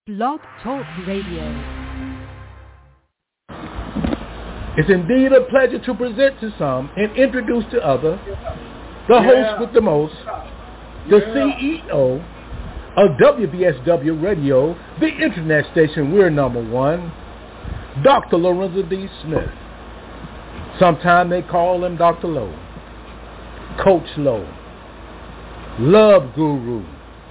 Blog Talk Radio. It's indeed a pleasure to present to some and introduce to others the host with the most, the CEO of WBSW Radio, the internet station we're number one, Dr. Lorenzo D. Smith. Sometimes they call him Dr. Lowe, Coach Lowe, Love Guru,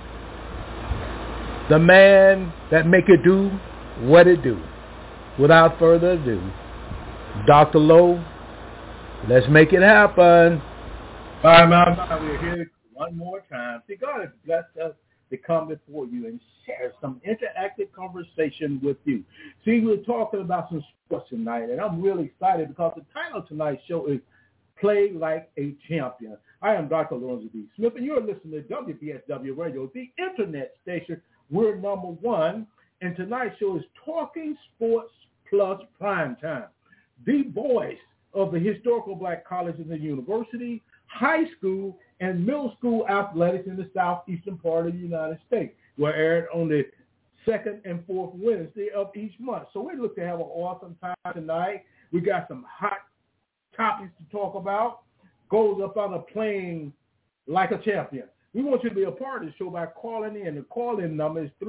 the man that make it do what it do. Without further ado, Dr. Lowe, let's make it happen. All right, we're here one more time. See, God has blessed us to come before you and share some interactive conversation with you. See, we're talking about some sports tonight, and I'm really excited because the title of tonight's show is Play Like a Champion. I am Dr. Lorenzo D. Smith, and you're listening to WBSW Radio, the internet station. We're number one, and tonight's show is Talking Sports Plus Prime Time, the voice of the historical black colleges and university, high school, and middle school athletics in the southeastern part of the United States. We're aired on the second and fourth Wednesday of each month. So we look to have an awesome time tonight. We got some hot topics to talk about. Goes up on a Playing Like a Champion. We want you to be a part of the show by calling in. The call-in number is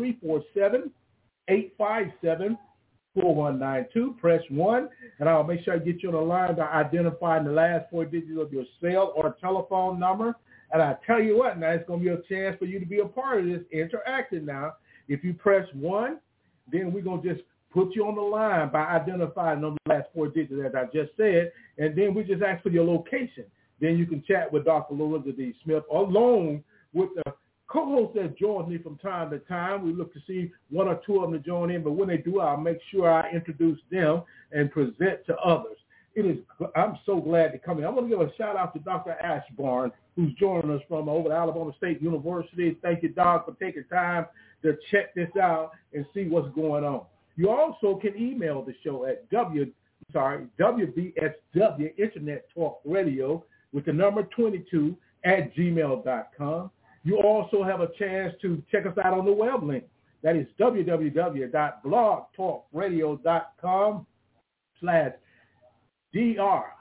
347-857-4192. Press 1, and I'll make sure I get you on the line by identifying the last four digits of your cell or telephone number. And I tell you what, now it's going to be a chance for you to be a part of this interacting now. If you press 1, then we're going to just put you on the line by identifying the last four digits, as I just said, and then we just ask for your location. Then you can chat with Dr. Lorenzo D. Smith along with the co-host that joins me from time to time. We look to see one or two of them to join in, but when they do, I'll make sure I introduce them and present to others. I'm so glad to come in. I want to give a shout-out to Dr. Ashburn, who's joining us from over at Alabama State University. Thank you, Doc, for taking time to check this out and see what's going on. You also can email the show at WBSW Internet Talk Radio with the number 22 at gmail.com. You also have a chance to check us out on the web link. That is www.blogtalkradio.com/DR.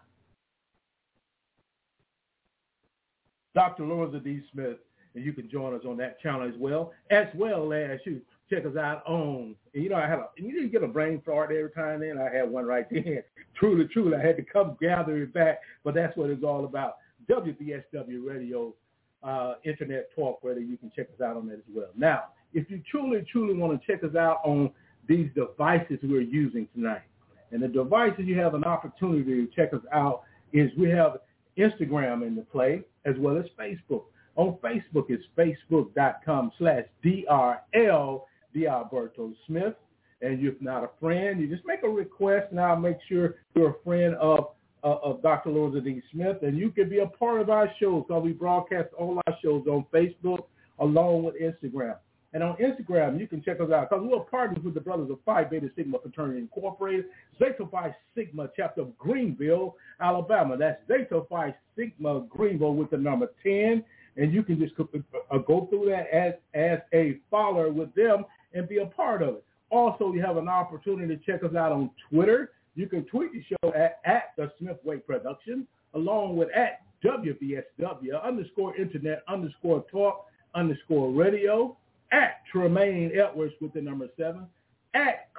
Dr. Lorenzo D. Smith, and you can join us on that channel as well as you check us out on, and you didn't get a brain fart every time then. I had one right then. Truly, I had to come gather it back, but that's what it's all about. WBSW Radio, Internet Talk Radio. You can check us out on that as well. Now, if you truly want to check us out on these devices we're using tonight, and the devices you have an opportunity to check us out is we have Instagram in the play as well as Facebook. On Facebook, it's facebook.com/DRL D'Alberto Smith. And if not a friend, you just make a request, and I'll make sure you're a friend of Dr. Lorenzo D. Smith, and you can be a part of our shows because we broadcast all our shows on Facebook along with Instagram. And on Instagram, you can check us out because we're partners with the Brothers of Phi Beta Sigma Fraternity Incorporated, Zeta Phi Sigma chapter of Greenville, Alabama. That's Zeta Phi Sigma Greenville with the number 10. And you can just go through that as a follower with them and be a part of it. Also, you have an opportunity to check us out on Twitter. You can tweet the show at the Smithway Production, along with at WBSW_Internet_Talk_Radio, at Tremaine Edwards with the number 7, at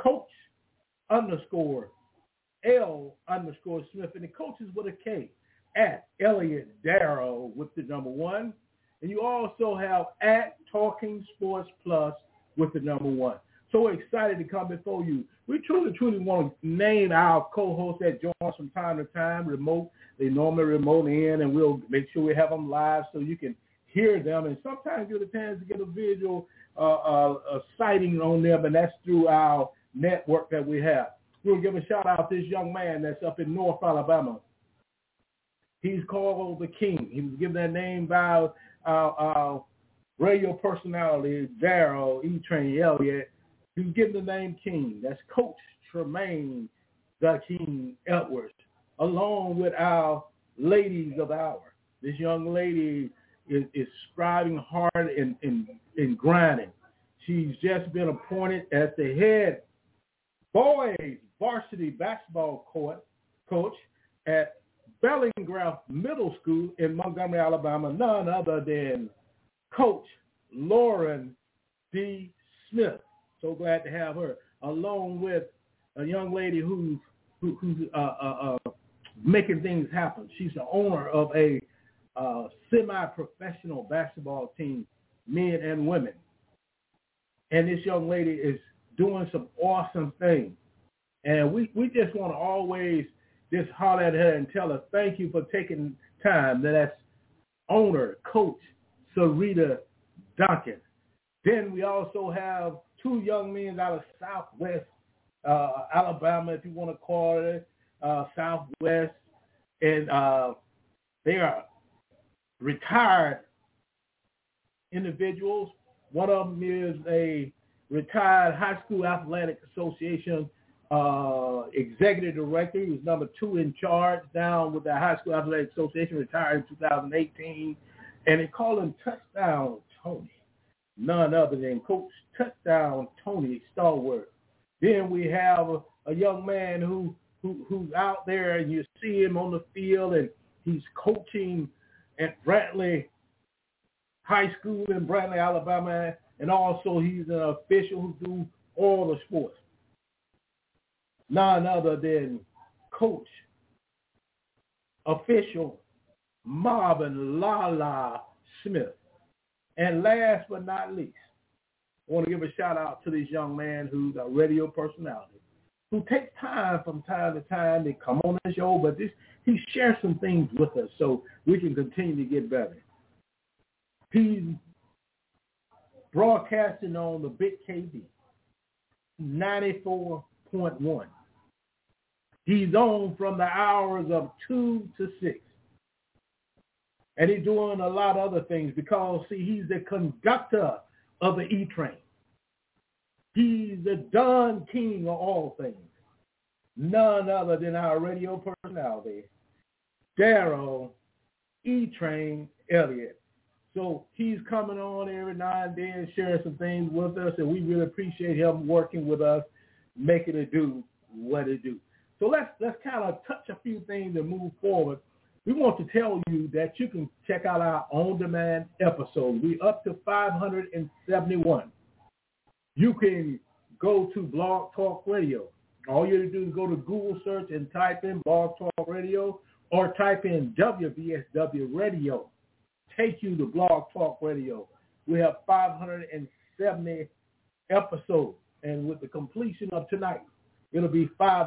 Coach_L_Smith, and the coach is with a K, at Elliot Darrow with the number 1. And you also have at Talking Sports Plus with the number 1. So excited to come before you. We truly want to name our co-hosts that join us from time to time, remote. They normally remote in, and we'll make sure we have them live so you can hear them. And sometimes get a chance to get a visual sighting on them, and that's through our network that we have. We'll give a shout-out to this young man that's up in North Alabama. He's called the King. He was given that name by our radio personality, Darrell E-Train Elliott. He was given the name King. That's Coach Tremaine the King Edwards, along with our ladies of the hour. This young lady is striving hard and grinding. She's just been appointed as the head boys varsity basketball coach at Bellingraph Middle School in Montgomery, Alabama, none other than Coach Lauren D. Smith. So glad to have her, along with a young lady who's making things happen. She's the owner of a semi-professional basketball team, men and women. And this young lady is doing some awesome things. And we just want to always just holler at her and tell her thank you for taking time. That's owner, Coach Sarita Duncan. Then we also have two young men out of Southwest Alabama, if you want to call it, Southwest. And they are retired individuals. One of them is a retired High School Athletic Association executive director. He was number 2 in charge down with the High School Athletic Association, retired in 2018. And they call him Touchdown Tony, none other than Coach Touchdown Tony Stallworth. Then we have a young man who's out there, and you see him on the field, and he's coaching at Brantley High School in Brantley, Alabama, and also he's an official who do all the sports. None other than Coach Official Marvin Lala Smith. And last but not least, I want to give a shout out to this young man who's a radio personality, who takes time from time to time to come on the show, but he shares some things with us so we can continue to get better. He's broadcasting on the Big KB, 94.1. He's on from the hours of 2 to 6. And he's doing a lot of other things because, see, he's the conductor of the E-Train. He's the Don King of all things. None other than our radio personality, Darrell E-Train Elliott. So he's coming on every now and then, sharing some things with us, and we really appreciate him working with us, making it do what it do. So let's kind of touch a few things and move forward. We want to tell you that you can check out our on-demand episode. We're up to 571. You can go to Blog Talk Radio. All you have to do is go to Google search and type in Blog Talk Radio or type in WVSW Radio. Take you to Blog Talk Radio. We have 570 episodes. And with the completion of tonight, it'll be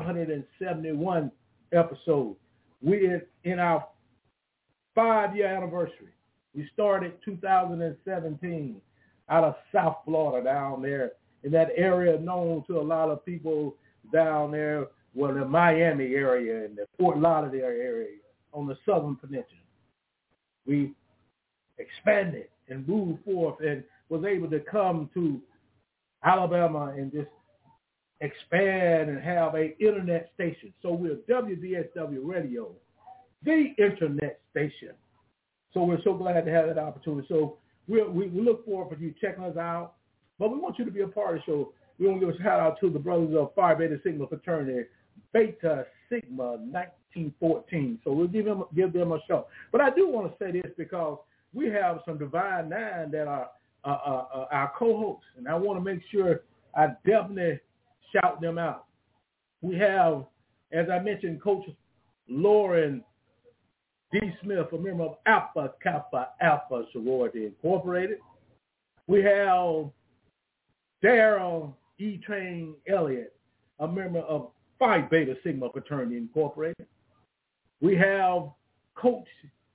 571 episodes. We're in our 5-year anniversary. We started 2017 out of South Florida down there in that area known to a lot of people down there, well, the Miami area and the Fort Lauderdale area on the Southern Peninsula. We expanded and moved forth and was able to come to Alabama and just expand and have an internet station. So we're WVSW Radio, the internet station. So we're so glad to have that opportunity. So we look forward to you checking us out. But we want you to be a part of the show. We want to give a shout out to the brothers of Phi Beta Sigma fraternity, Beta Sigma 1914. So we'll give them a show. But I do want to say this because we have some Divine Nine that are our co-hosts, and I want to make sure I definitely shout them out. We have, as I mentioned, Coach Lauren D. Smith, a member of Alpha Kappa Alpha Sorority Incorporated. We have Darrell E-Train Elliott, a member of Phi Beta Sigma Fraternity Incorporated. We have Coach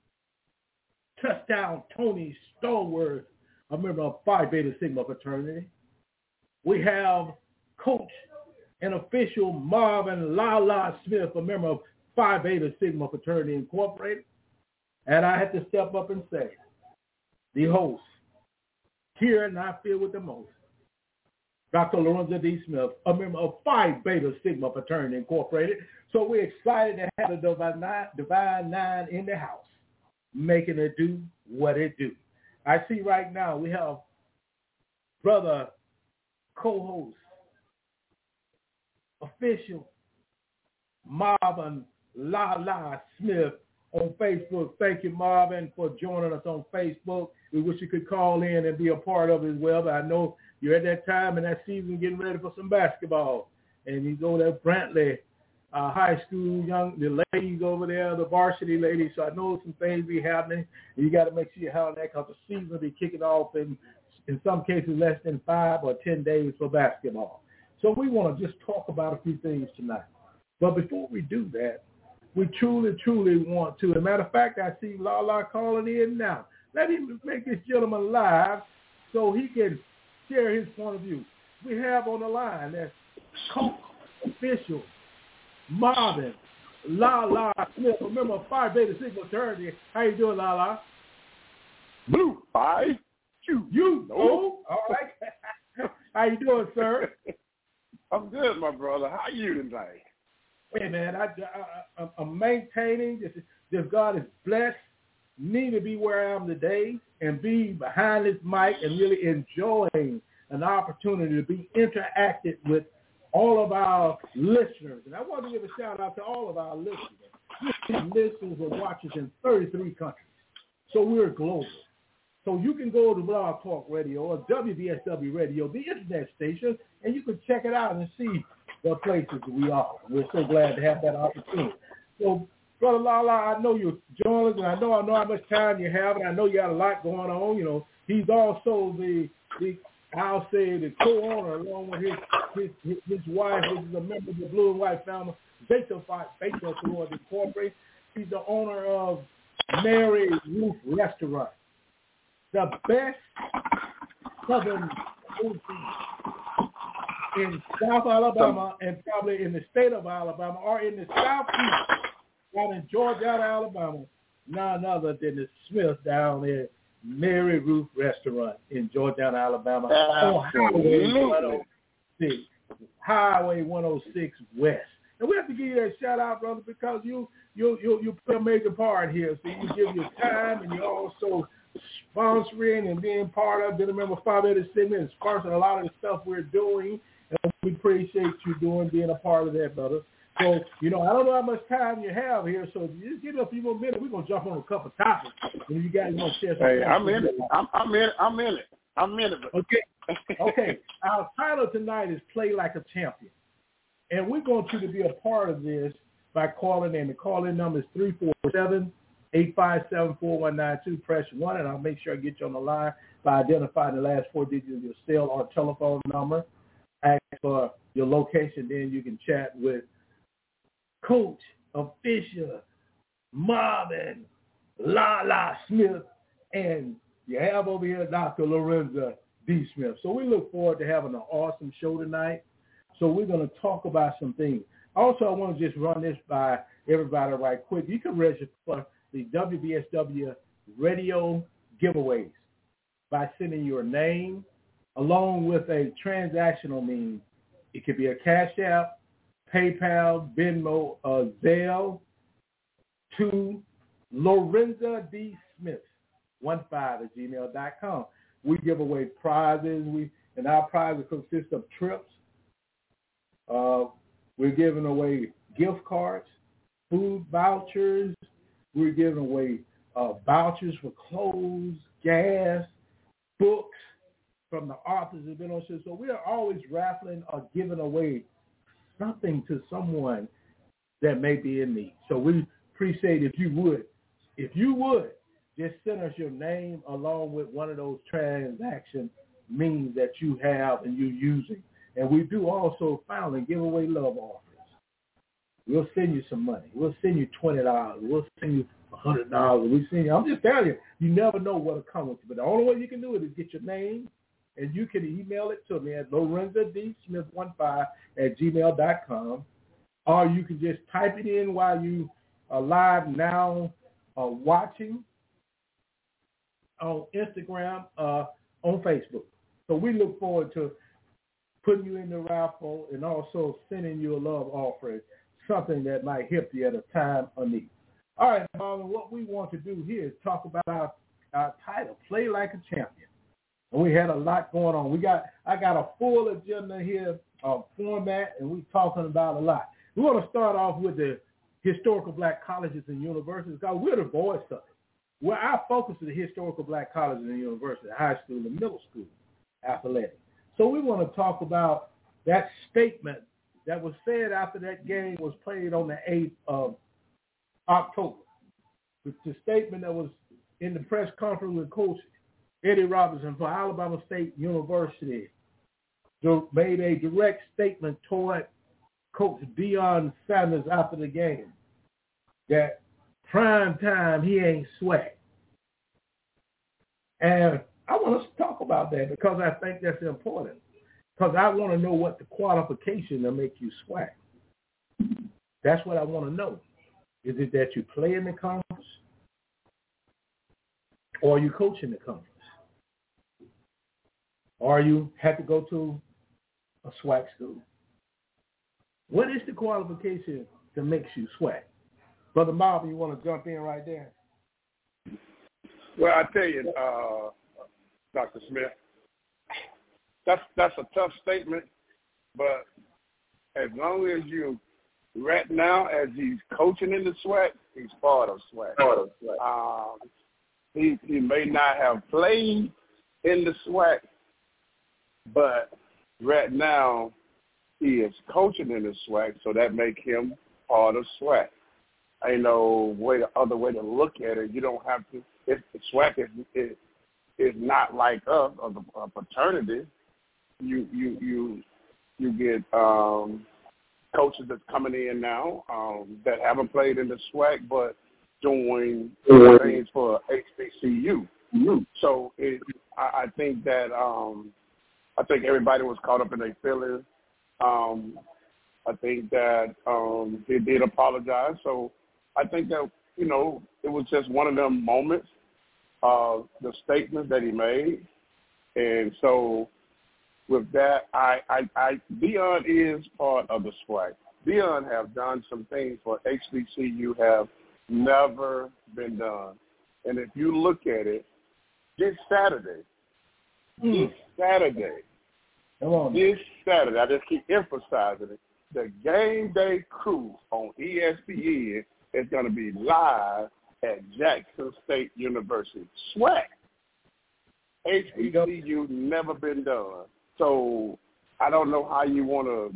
Touchdown Tony Stallworth, a member of Phi Beta Sigma Fraternity. We have Coach and official Marvin Lala Smith, a member of Phi Beta Sigma Fraternity Incorporated. And I had to step up and say, the host, here and I feel with the most, Dr. Lorenzo D. Smith, a member of Phi Beta Sigma Fraternity Incorporated. So we're excited to have the Divine Nine in the house, making it do what it do. I see right now we have Brother co-host, official, Marvin La Smith on Facebook. Thank you, Marvin, for joining us on Facebook. We wish you could call in and be a part of it as well, but I know you're at that time in that season getting ready for some basketball. And you go to Brantley High School, the ladies over there, the varsity ladies. So I know some things be happening. And you got to make sure you have that because the season will be kicking off in some cases less than 5 or 10 days for basketball. So we want to just talk about a few things tonight. But before we do that, we truly, truly want to. As a matter of fact, I see Lala calling in now. Let him make this gentleman live so he can share his point of view. We have on the line that's co-official Marvin La Smith. Remember, Phi Beta Sigma fraternity. How you doing, Lala? Blue, Phi, you know. All right. How you doing, sir? I'm good, my brother. How you tonight? Hey, man, I'm maintaining. Just God has blessed me to be where I am today and be behind this mic and really enjoying an opportunity to be interactive with all of our listeners. And I want to give a shout out to all of our listeners. Listeners and watchers in 33 countries. So we're global. So you can go to Blog Talk Radio or WBSW Radio, the internet station, and you can check it out and see the places we are. We're so glad to have that opportunity. So, Brother Lala, I know you're joining us, and I know how much time you have, and I know you got a lot going on. You know, he's also the I'll say the co-owner along with his wife, which is a member of the Blue and White family, Beta Towards Incorporated. He's the owner of Mary Ruth Restaurant, the best Southern food in South Alabama and probably in the state of Alabama or in the Southeast, down in Georgetown, Alabama, none other than the Smith down there, Mary Ruth Restaurant in Georgetown, Alabama, on Highway 106 West. And we have to give you that shout out, brother, because you play a major part here. So you give your time and you're also sponsoring and being part of. Been a member of Phi Beta Sigma and sponsoring a lot of the stuff we're doing. And we appreciate you being a part of that, brother. So, you know, I don't know how much time you have here, so if you just give it a few more minutes, we're going to jump on a couple of topics. And you guys want to share something. Hey, I'm in it. Okay. Our title tonight is Play Like a Champion. And we want you to be a part of this by calling in. The call-in number is 347-857-4192. Press 1, and I'll make sure I get you on the line by identifying the last 4 digits of your cell or telephone number. Ask for your location, then you can chat with Coach, Official, Marvin, La Smith, and you have over here Dr. Lorenza D. Smith. So we look forward to having an awesome show tonight. So we're going to talk about some things. Also, I want to just run this by everybody right quick. You can register for the WBSW radio giveaways by sending your name along with a transactional means. It could be a Cash App, PayPal, Venmo, Zelle to Lorenza D. Smith 15@gmail.com. We give away prizes. And our prizes consist of trips. We're giving away gift cards, food vouchers. We're giving away vouchers for clothes, gas, books from the authors who've been on show. So we are always raffling or giving away something to someone that may be in need. So we appreciate if you would, just send us your name along with one of those transaction means that you have and you're using. And we do also finally give away love offerings. We'll send you some money. We'll send you $20. We'll send you $100. We send you. I'm just telling you, you never know what'll come with you. But the only way you can do it is get your name, and you can email it to me at LorenzaDSmith15@gmail.com, or you can just type it in while you are live now watching on Instagram, on Facebook. So we look forward to putting you in the raffle and also sending you a love offering, something that might help you at a time of need. All right, Marlon, what we want to do here is talk about our title, Play Like a Champion. And we had a lot going on. I got a full agenda here, format, and we're talking about a lot. We want to start off with the historical black colleges and universities because we're the voice of it. Where our focus is the historical black colleges and universities, high school and middle school athletics. So we want to talk about that statement that was said after that game was played on the 8th of October. It's the statement that was in the press conference with Coach Eddie Robinson for Alabama State University made a direct statement toward Coach Deion Sanders after the game that prime time he ain't swag. And I want us to talk about that because I think that's important. Because I want to know what the qualification to make you swag. That's what I want to know. Is it that you play in the conference or are you coaching the conference? Or you have to go to a SWAC school? What is the qualification that makes you SWAC? Brother Marvin, you want to jump in right there? Well, I tell you, Dr. Smith, that's a tough statement, but as long as you, right now, as he's coaching in the SWAC, he's part of SWAC. He may not have played in the SWAC, but right now he is coaching in the SWAC, so that makes him part of SWAC. Ain't no other way to look at it. You don't have to. If the SWAC is not like us, or a fraternity. You get coaches that's coming in now that haven't played in the SWAC but doing things for HBCU. Mm-hmm. So I think that I think everybody was caught up in their feelings. I think that he did apologize. So I think that, it was just one of them moments, the statement that he made. And so with that, Deion is part of the SWAC. Deion have done some things for HBCU have never been done. And if you look at it, this Saturday, I just keep emphasizing it, the game day crew on ESPN is going to be live at Jackson State University. SWAC. HBCU never been done. So I don't know how you want to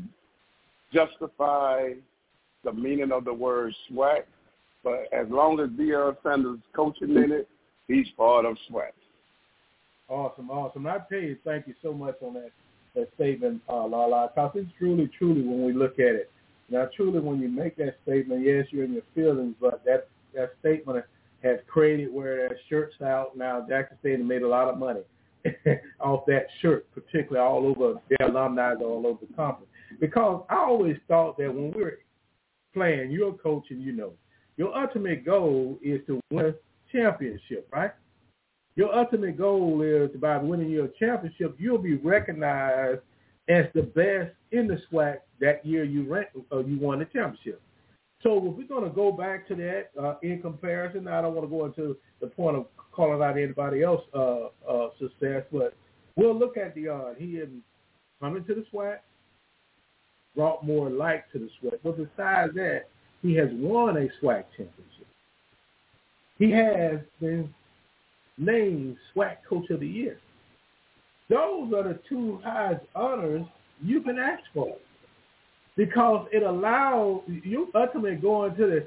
justify the meaning of the word SWAC, but as long as Deion Sanders is coaching in it, he's part of SWAC. Awesome. I tell you, thank you so much on that statement, Lala, because it's truly when we look at it. Now, truly, when you make that statement, yes, you're in your feelings, but that statement has created where that shirt's out. Now, Jackson State has made a lot of money off that shirt, particularly all over their alumni, all over the conference. Because I always thought that when we were playing, you're a coach and your ultimate goal is to win a championship, right? Your ultimate goal is by winning your championship, you'll be recognized as the best in the SWAC that year you won the championship. So if we're going to go back to that in comparison, I don't want to go into the point of calling out anybody else's success, but we'll look at Deion. He is coming to the SWAC, brought more light to the SWAC. But besides that, he has won a SWAC championship. He has been named SWAC Coach of the Year. Those are the two highest honors you can ask for, because it allows you ultimately going to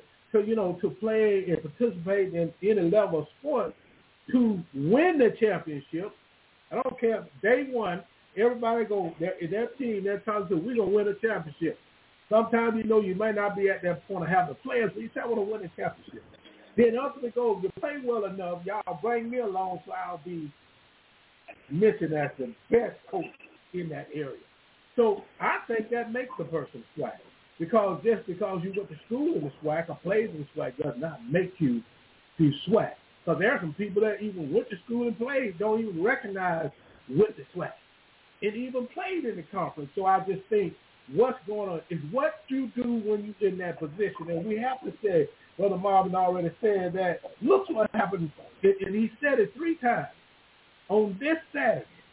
play and participate in any level of sport to win the championship. I don't care. Day one, everybody go, their team, they're telling you, we're going to win a championship. Sometimes you might not be at that point of having the players, but you say, I want to win a championship. Then ultimately go, you play well enough, y'all bring me along so I'll be mentioned as the best coach in that area. So I think that makes a person SWAC. Because just because you went to school in the SWAC or played in the SWAC does not make you do SWAC. Because there are some people that even went to school and played don't even recognize with the SWAC and even played in the conference. So I just think what's going on is what you do when you're in that position. And we have to say, Brother Marvin already said that, look what happened, and he said it 3 times. On this Saturday,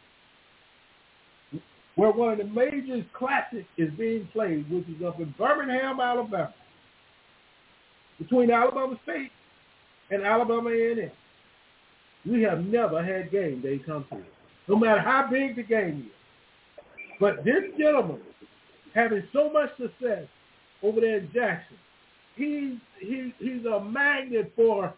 where one of the major classics is being played, which is up in Birmingham, Alabama, between Alabama State and Alabama A&M. We have never had game day come through, no matter how big the game is. But this gentleman, having so much success over there in Jackson, he's a magnet for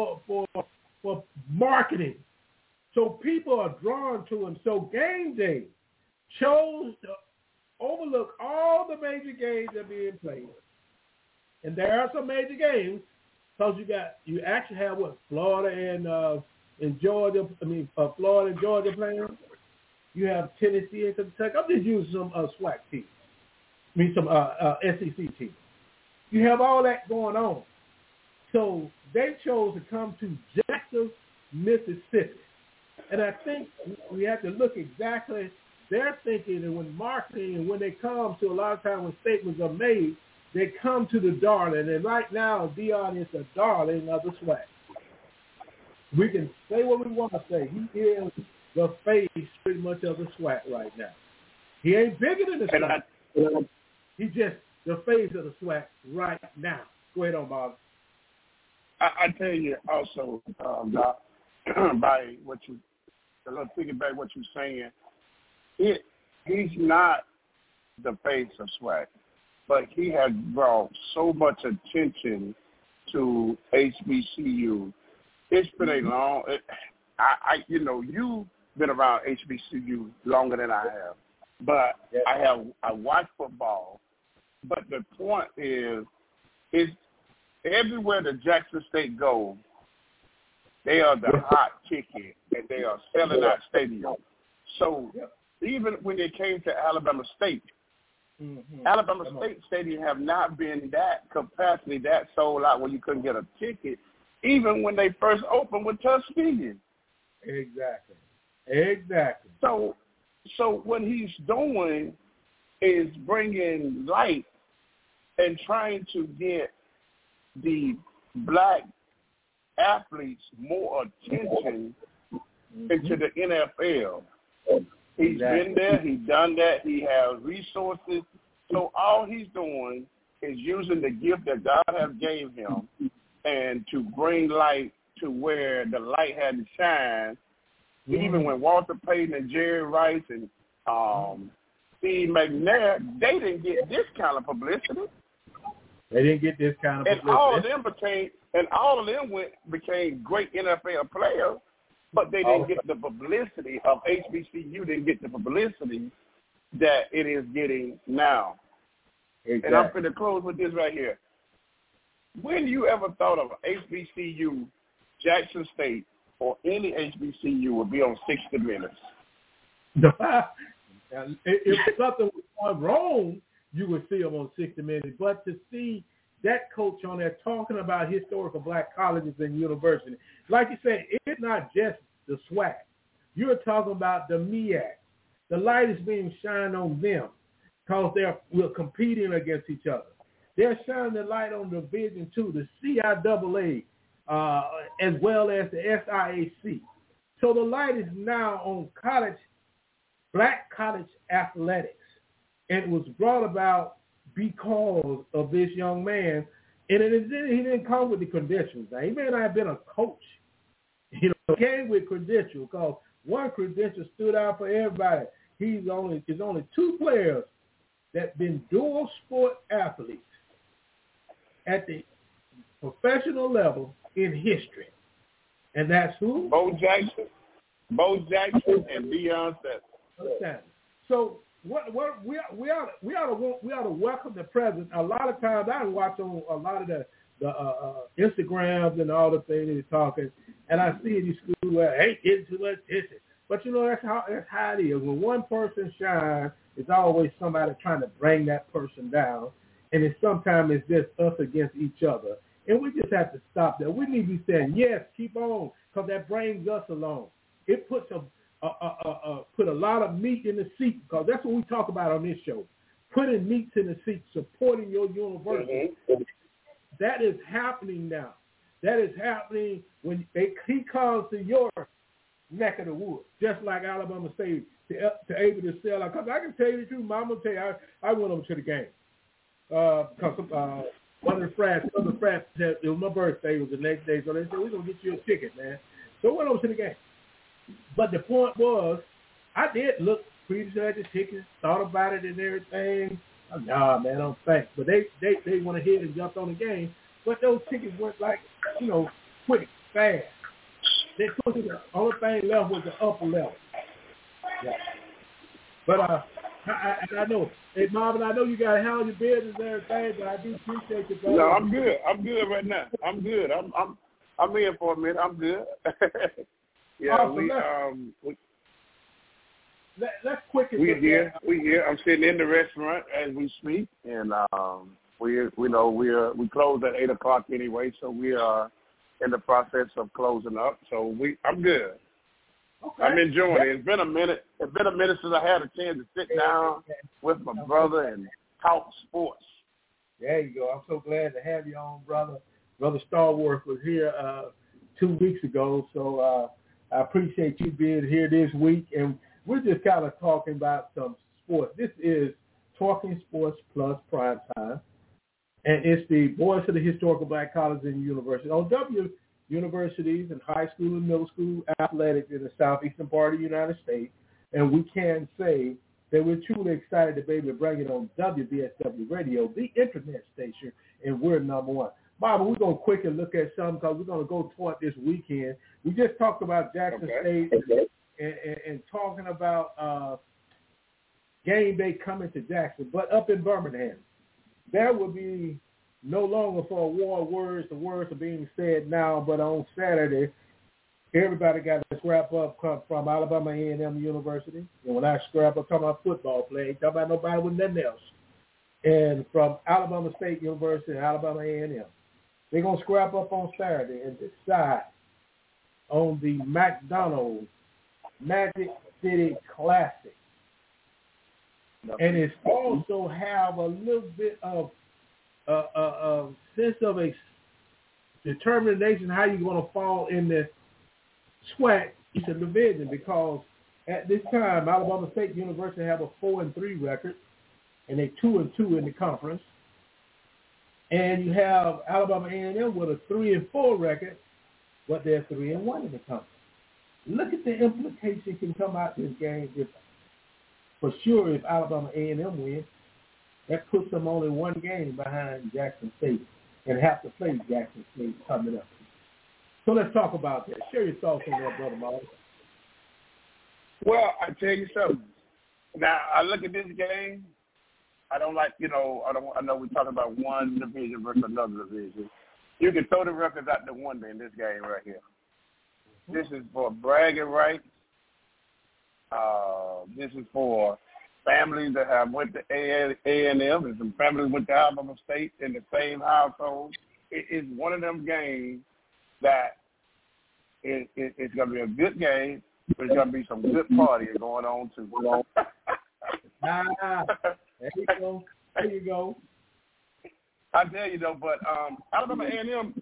marketing. So people are drawn to him. So Game Day chose to overlook all the major games that are being played. And there are some major games because you actually have Florida and Georgia. Florida and Georgia playing. You have Tennessee and Kentucky. I'm just using some SWAC teams. Some SEC teams. You have all that going on. So they chose to come to Jackson, Mississippi. And I think we have to look exactly their thinking, and when marketing and when they come to a lot of times when statements are made, they come to the darling. And right now, Dion is the darling of the SWAC. We can say what we want to say. He is the face pretty much of the SWAC right now. He ain't bigger than the SWAC. He's just the face of the SWAC right now. Go ahead on, Bob. I tell you also, Doc, by what you, a little piggyback what you're saying, he's not the face of SWAC, but he has brought so much attention to HBCU. It's been a long. You've been around HBCU longer than I have, but I watch football. But the point is everywhere the Jackson State goes, they are the hot ticket, and they are selling out stadiums. So even when they came to Alabama State, Alabama State Stadium have not been that capacity, that sold out where you couldn't get a ticket, even when they first opened with Tuskegee. Exactly. So what he's doing is bringing light and trying to get the black athletes more attention into the NFL. He's been there. He's done that. He has resources. So all he's doing is using the gift that God has gave him and to bring light to where the light had to shine. Even when Walter Payton and Jerry Rice and Steve McNair, they didn't get this kind of publicity. And all of them became great NFL players, but they didn't get the publicity of HBCU. Didn't get the publicity that it is getting now. Exactly. And I'm going to close with this right here. When you ever thought of HBCU, Jackson State, or any HBCU would be on 60 Minutes? If something was going wrong, you would see them on 60 Minutes. But to see that coach on there talking about historical black colleges and universities, like you said, it's not just the SWAC. You're talking about the MEAC. The light is being shined on them because we're competing against each other. They're shining the light on Division II, the CIAA, as well as the SIAC. So the light is now on black college athletics. And it was brought about because of this young man. And he didn't come with the credentials. Now, he may not have been a coach. He came with credentials because one credential stood out for everybody. There's only two players that been dual sport athletes at the professional level in history. And that's who? Bo Jackson and Deion Sanders. So what we ought to welcome the president. A lot of times I watch on a lot of the Instagrams and all the things he's talking, and I see in these schools where ain't getting too much attention. But that's how it is. When one person shines, it's always somebody trying to bring that person down, and sometimes it's just us against each other. And we just have to stop that. We need to be saying, yes, keep on, because that brings us along. It puts put a lot of meat in the seat, because that's what we talk about on this show. Putting meat in the seat, supporting your university. Mm-hmm. That is happening now. That is happening when he comes to your neck of the woods, just like Alabama State. to able to sell out. Because I can tell you the truth, Mom will tell you, I went over to the game. Because one of the frats, said it was my birthday, it was the next day, so they said, we're going to get you a ticket, man. So I went over to the game. But the point was, I did look previously at the tickets, thought about it and everything. Nah, man, I don't think. But they went ahead and jumped on the game. But those tickets went like, quick, fast. They told you the only thing left was the upper level. Yeah. But I know, hey Marvin, I know you got to handle your business and everything, but I do appreciate you, brother. No, I'm good. I'm good right now. I'm good. I'm in for a minute. I'm good. Yeah, awesome. Let's quickly. We here. I'm sitting in the restaurant as we speak, and we close at 8:00 anyway, so we are in the process of closing up. So I'm good. Okay. I'm enjoying it. It's been a minute. It's been a minute since I had a chance to sit down with my brother and talk sports. There you go. I'm so glad to have you on, brother. Brother Starworth was here 2 weeks ago, so I appreciate you being here this week. And we're just kind of talking about some sports. This is Talking Sports Plus Prime Time, and it's the Voice of the Historical Black Colleges and Universities. On W universities and high school and middle school athletics in the southeastern part of the United States. And we can say that we're truly excited to be able to bring it on WBSW Radio, the internet station, and we're number one. Bob, we're going to quickly look at some because we're going to go toward this weekend. We just talked about Jackson State and talking about game day coming to Jackson, but up in Birmingham, there will be no longer for a war of words. The words are being said now, but on Saturday, everybody got to scrap up from Alabama A&M University. And when I scrap up, I'm talking about football play, talking about nobody with nothing else. And from Alabama State University and Alabama A&M. They're going to scrap up on Saturday and decide on the McDonald's Magic City Classic. And it's also have a little bit of a sense of a determination how you're going to fall in the SWAC Eastern Division, because at this time Alabama State University have a 4-3 record and they're 2-2 in the conference, and you have Alabama A&M with a 3-4 record, but they're 3-1 in the conference. Look at the implication can come out this game. If for sure, if Alabama A&M wins, that puts them only one game behind Jackson State and have to play Jackson State coming up. So let's talk about that. Share your thoughts on that, Brother Martin. Well, I tell you something. Now, I look at this game. I don't like, I know we're talking about one division versus another division. You can throw the records out the window in this game right here. This is for bragging rights. This is for families that have went to A&M and some families went to Alabama State in the same household. It's one of them games that it's going to be a good game, but it's going to be some good partying going on too. There you go. I tell you though, but Alabama A&M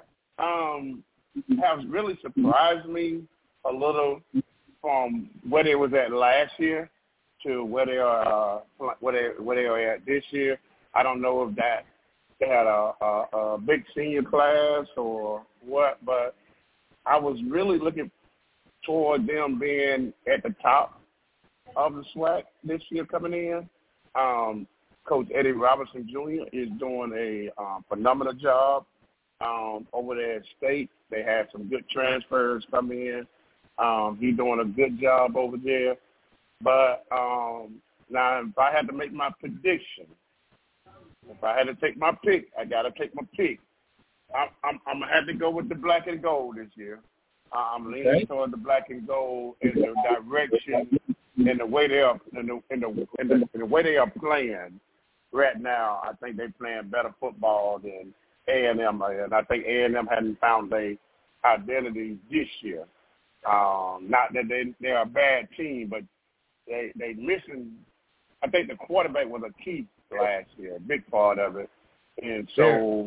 has really surprised me a little from where they was at last year to where they are at this year. I don't know if that they had a big senior class or what, but I was really looking toward them being at the top of the SWAC this year coming in. Coach Eddie Robinson Jr. is doing a phenomenal job over there at State. They had some good transfers come in. He's doing a good job over there. But now, if I had to make my prediction, if I had to take my pick, I got to take my pick. I'm going to have to go with the black and gold this year. I'm leaning toward the black and gold in the direction and the way they are in the way they are playing right now. I think they're playing better football than A&M, and I think A&M hadn't found their identity this year. Not that they're a bad team, but they missing. I think the quarterback was a key last year, a big part of it, and so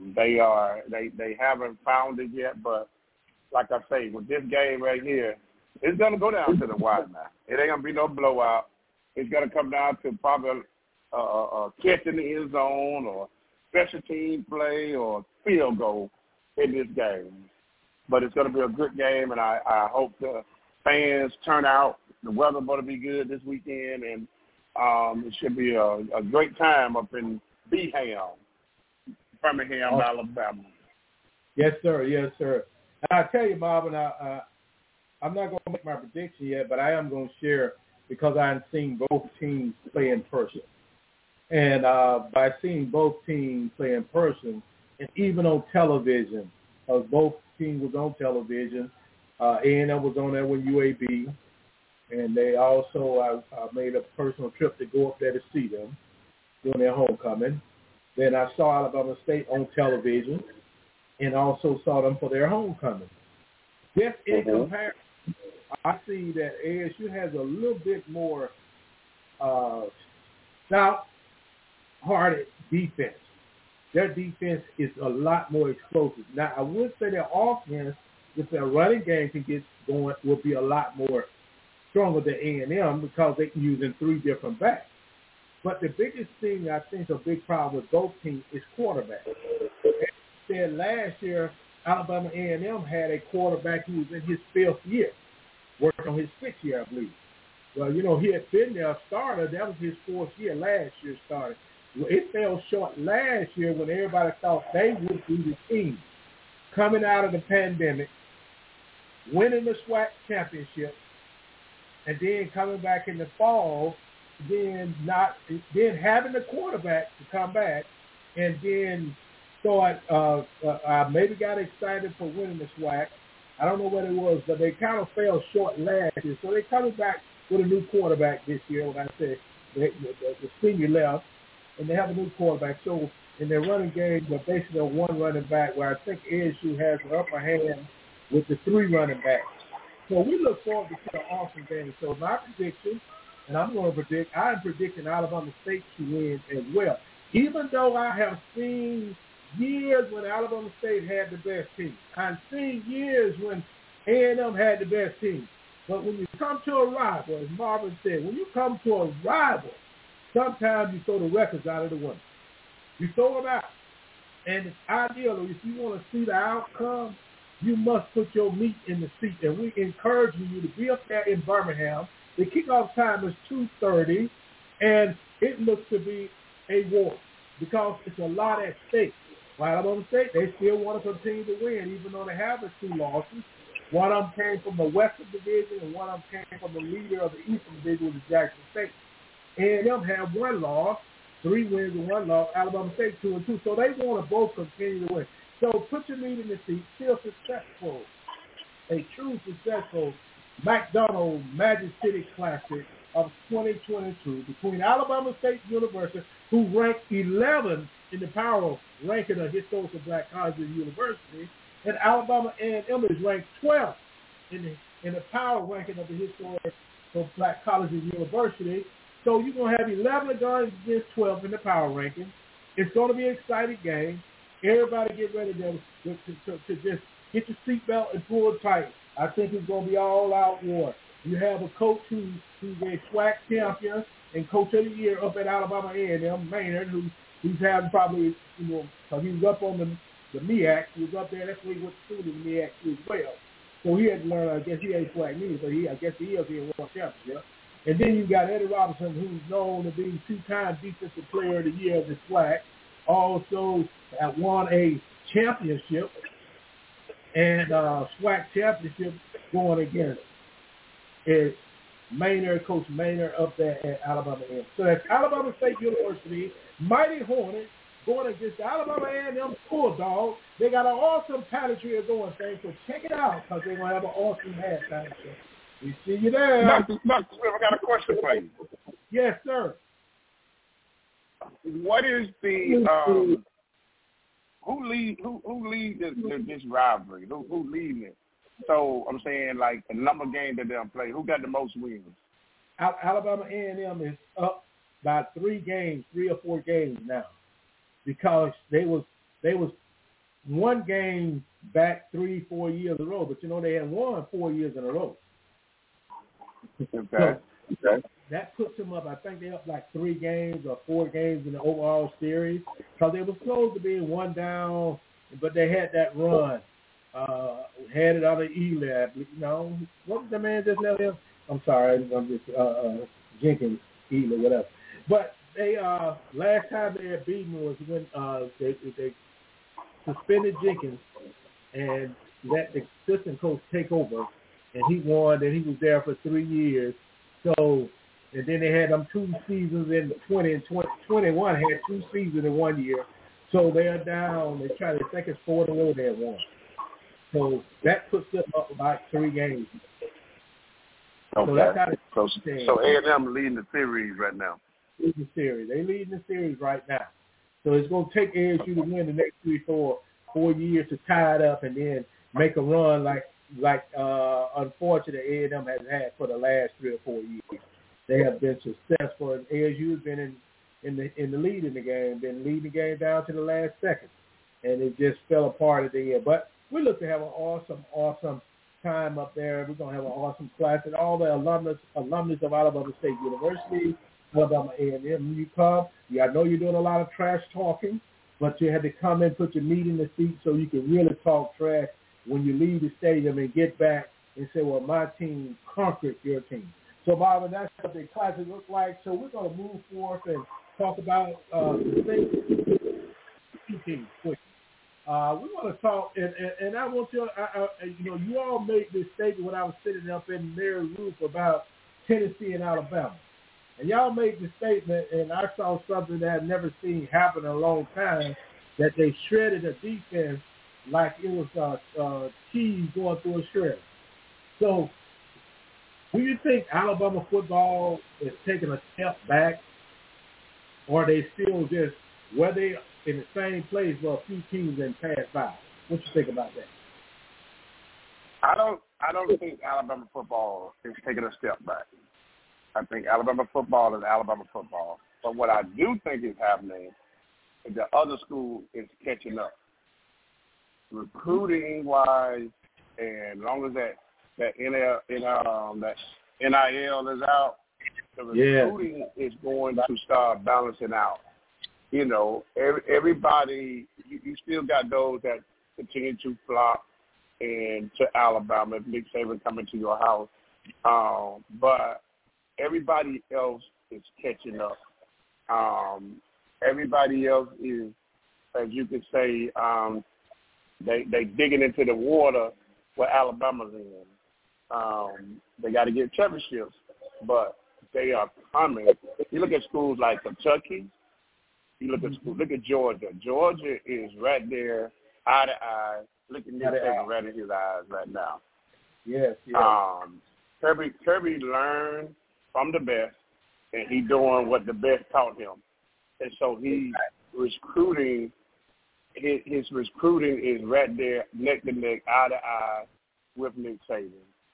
they haven't found it yet. But like I say, with this game right here, It's going to go down to the wire now. It ain't going to be no blowout. It's going to come down to probably catch in the end zone or special team play or field goal in this game. But it's going to be a good game, and I hope the fans turn out. The weather's going to be good this weekend, and it should be a great time up in Birmingham, Alabama. Yes, sir. Yes, sir. And I tell you, Marvin, I'm not going to make my prediction yet, but I am going to share because I've seen both teams play in person. And by seeing both teams play in person, and even on television, because both teams was on television, A&M was on there with UAB, and they also made a personal trip to go up there to see them during their homecoming. Then I saw Alabama State on television and also saw them for their homecoming. Just in comparison, I see that ASU has a little bit more stout-hearted defense. Their defense is a lot more explosive. Now, I would say their offense, if their running game can get going, will be a lot more stronger than A&M because they're using three different backs. But the biggest thing I think a big problem with both teams is quarterback. As I said last year, Alabama A&M had a quarterback who was in his fifth year, working on his sixth year, I believe. Well, he had been there a starter. That was his fourth year last year starting. Well, it fell short last year when everybody thought they would be the team coming out of the pandemic, winning the SWAC championship, and then coming back in the fall, then having the quarterback to come back, and then thought I maybe got excited for winning the SWAC. I don't know what it was, but they kind of fell short last year. So they're coming back with a new quarterback this year. When I said the senior left, and they have a new quarterback. So in their running game, they're basically a one running back, where I think ASU has an upper hand with the three running backs. So we look forward to seeing an awesome game. So my prediction, and I'm predicting Alabama State to win as well. Even though I have seen years when Alabama State had the best team. I've seen years when A&M had the best team. But when you come to a rival, as Marvin said, when you come to a rival, sometimes you throw the records out of the window. You throw them out. And it's ideal, if you want to see the outcome, you must put your meat in the seat. And we encourage you to be up there in Birmingham. The kickoff time is 2:30, and it looks to be a war because it's a lot at stake. While Alabama State, they still want to continue to win, even though they have the two losses. One of them came from the Western Division, and one of them came from the leader of the Eastern Division, which is Jackson State. A&M have one loss, 3 wins and 1 loss. Alabama State 2-2. So they want to both continue to win. So put your meat in the seat. Still successful, a true successful McDonald's Magic City Classic of 2022 between Alabama State University, who ranked 11 in the power ranking of historical black colleges and universities, and Alabama A&M is ranked 12th in the power ranking of the historical black colleges and universities. So you're going to have 11 guns against 12 in the power ranking. It's going to be an exciting game. Everybody get ready to just get your seatbelt and pull it tight. I think it's going to be all-out war. You have a coach who's a SWAC champion and coach of the year up at Alabama A&M, Maynard, who's having probably, because he was up on the MEAC. He was up there. That's where he went to school in the MEAC as well. So he had to learn, I guess he ain't SWAC neither, but I guess he is in World Championship. And then you got Eddie Robinson, who's known to be 2-time Defensive Player of the Year of the SWAC. Also won a championship and SWAC championship going against Maynard, Coach Maynard up there at Alabama A&M. So that's Alabama State University, Mighty Hornets, going against the Alabama A&M Bulldogs. They got an awesome pageantry going thing, so check it out because they're going to have an awesome halftime show. We see you there. Dr. Smith, I got a question for you. Yes, sir. What is the who lead this rivalry? Who leading it? So I'm saying like the number game that they'll play. Who got the most wins? Alabama A&M is up by 3 or 4 games now, because they was 1 game back 3-4 years in a row. But they had won 4 years in a row. Okay. So that puts them up. I think they're up like 3 games or 4 games in the overall series because they were close to being 1 down, but they had that run. Had it out of Eli. No, what was the man just left him? I'm sorry, I'm just Jenkins, Eli, whatever. But they last time they had beaten was when they suspended Jenkins and let the assistant coach take over, and he won. And he was there for 3 years. So, and then they had them 2 seasons in 20 and 21 had 2 seasons in 1 year. So they're down. They try to think it's 4 in a row they have won. So that puts them up about 3 games. Okay. So that's how so A&M leading the series right now. Leading the series. They leading the series right now. So it's going to take ASU to win the next 3, 4 years to tie it up and then make a run like unfortunately A&M has had for the last 3 or 4 years. They have been successful, and ASU has been in the lead in the game, been leading the game down to the last second, and it just fell apart at the end. But we look to have an awesome time up there. We're going to have an awesome class, and all the alumnus of Alabama State University, Alabama A&M. You come, I know you're doing a lot of trash talking, but you had to come and put your meat in the seat so you can really talk trash when you leave the stadium and get back and say, well, my team conquered your team. So, Bob, that's what the classes look like. So we're going to move forth and talk about the teams quick. We want to talk, and I want you, you all made this statement when I was sitting up in Mary Ruth about Tennessee and Alabama. And y'all made the statement, and I saw something that I'd never seen happen in a long time, that they shredded a defense like it was cheese going through a shredder. So do you think Alabama football is taking a step back, or are they still just where they in the same place where a few teams in passed by? What you think about that? I don't think Alabama football is taking a step back. I think Alabama football is Alabama football. But what I do think is happening is the other school is catching up. Recruiting wise, and as long as that NIL is out, the recruiting is going to start balancing out. You know, everybody, you still got those that continue to flock and to Alabama if Nick Saban coming to your house. But everybody else is catching up. Everybody else is, as you could say, they digging into the water where Alabama's in. They got to get championships, but they are coming. You look at schools like Kentucky. You look at schools. Look at Georgia. Georgia is right there, eye to eye. Look at Nick Saban right in his eyes right now. Yes. Kirby learned from the best, and he doing what the best taught him. And so he's recruiting. His recruiting is right there, neck to neck, eye to eye with Nick Saban.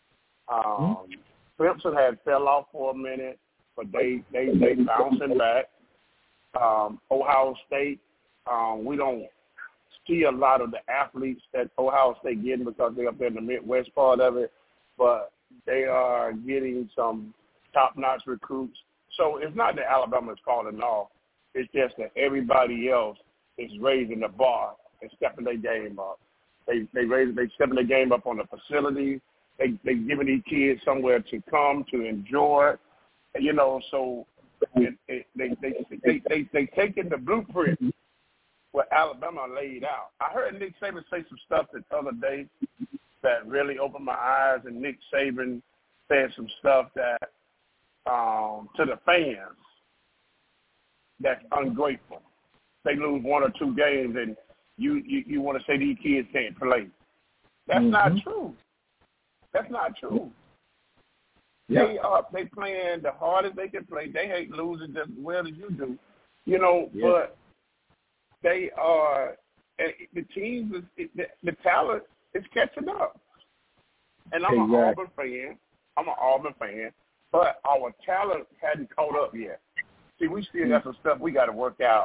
Clemson had fell off for a minute, but they bouncing back. Ohio State, we don't see a lot of the athletes that Ohio State getting because they're up there in the Midwest part of it, but they are getting some top-notch recruits. So it's not that Alabama is falling off. It's just that everybody else is raising the bar and stepping their game up. They stepping their game up on the facilities. They giving these kids somewhere to come to enjoy. You know, so they taking the blueprint what Alabama laid out. I heard Nick Saban say some stuff the other day that really opened my eyes, and Nick Saban said some stuff that to the fans that's ungrateful. They lose 1 or 2 games, and you want to say these kids can't play. That's not true. That's not true. Yep. They playing the hardest they can play. They hate losing just as well as you do, you know. Yep. But they are the teams. The talent is catching up. And I'm an Auburn fan. But our talent hadn't caught up yet. See, we still got some stuff we got to work out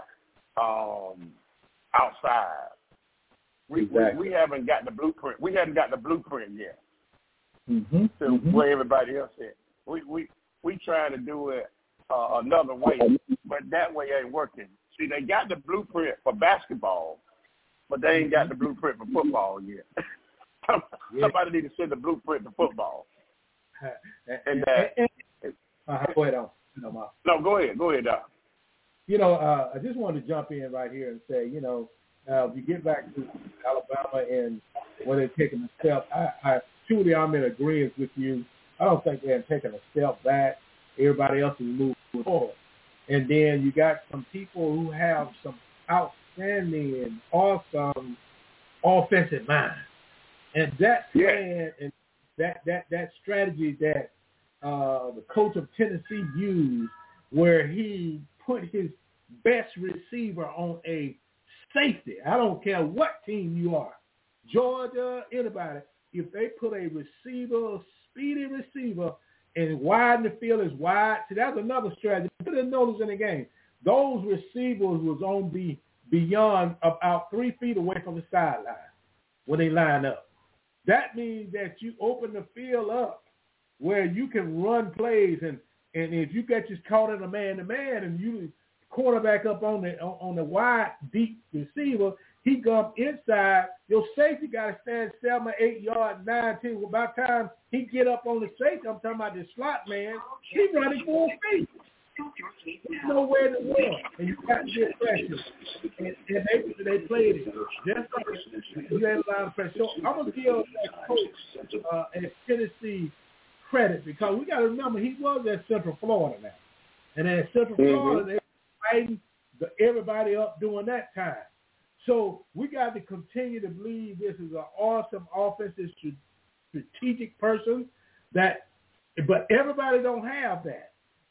outside. We haven't got the blueprint. We haven't got the blueprint yet to where everybody else is. we trying to do it another way, but that way ain't working. See, they got the blueprint for basketball, but they ain't got the blueprint for football yet. Somebody need to send the blueprint to football. Go ahead, No, go ahead, Doc. I just wanted to jump in right here and say, if you get back to Alabama and when they're taking a step, I'm in agreement with you. I don't think they're taking a step back. Everybody else is moving forward. And then you got some people who have some outstanding and awesome offensive mind. And that plan and that strategy that the coach of Tennessee used, where he put his best receiver on a safety. I don't care what team you are, Georgia, anybody. If they put a receiver, speedy receiver, and widen the field is wide, see, that's another strategy. Put a notice in the game. Those receivers was on the beyond about 3 feet away from the sideline when they line up. That means that you open the field up where you can run plays, and if you get just caught in a man-to-man and you quarterback up on the wide, deep receiver, he comes inside. Your safety got to stand 7 or 8 yards, 9, 10. By the time he get up on the safety, I'm talking about the slot man, he running 4 feet. There's nowhere to run, and you got to get pressure. And they played it. Just like you had a lot of pressure. So I'm going to give that coach at Tennessee credit, because we got to remember he was at Central Florida now. And at Central Florida, they were fighting everybody up during that time. So we got to continue to believe this is an awesome offensive strategic person but everybody don't have that.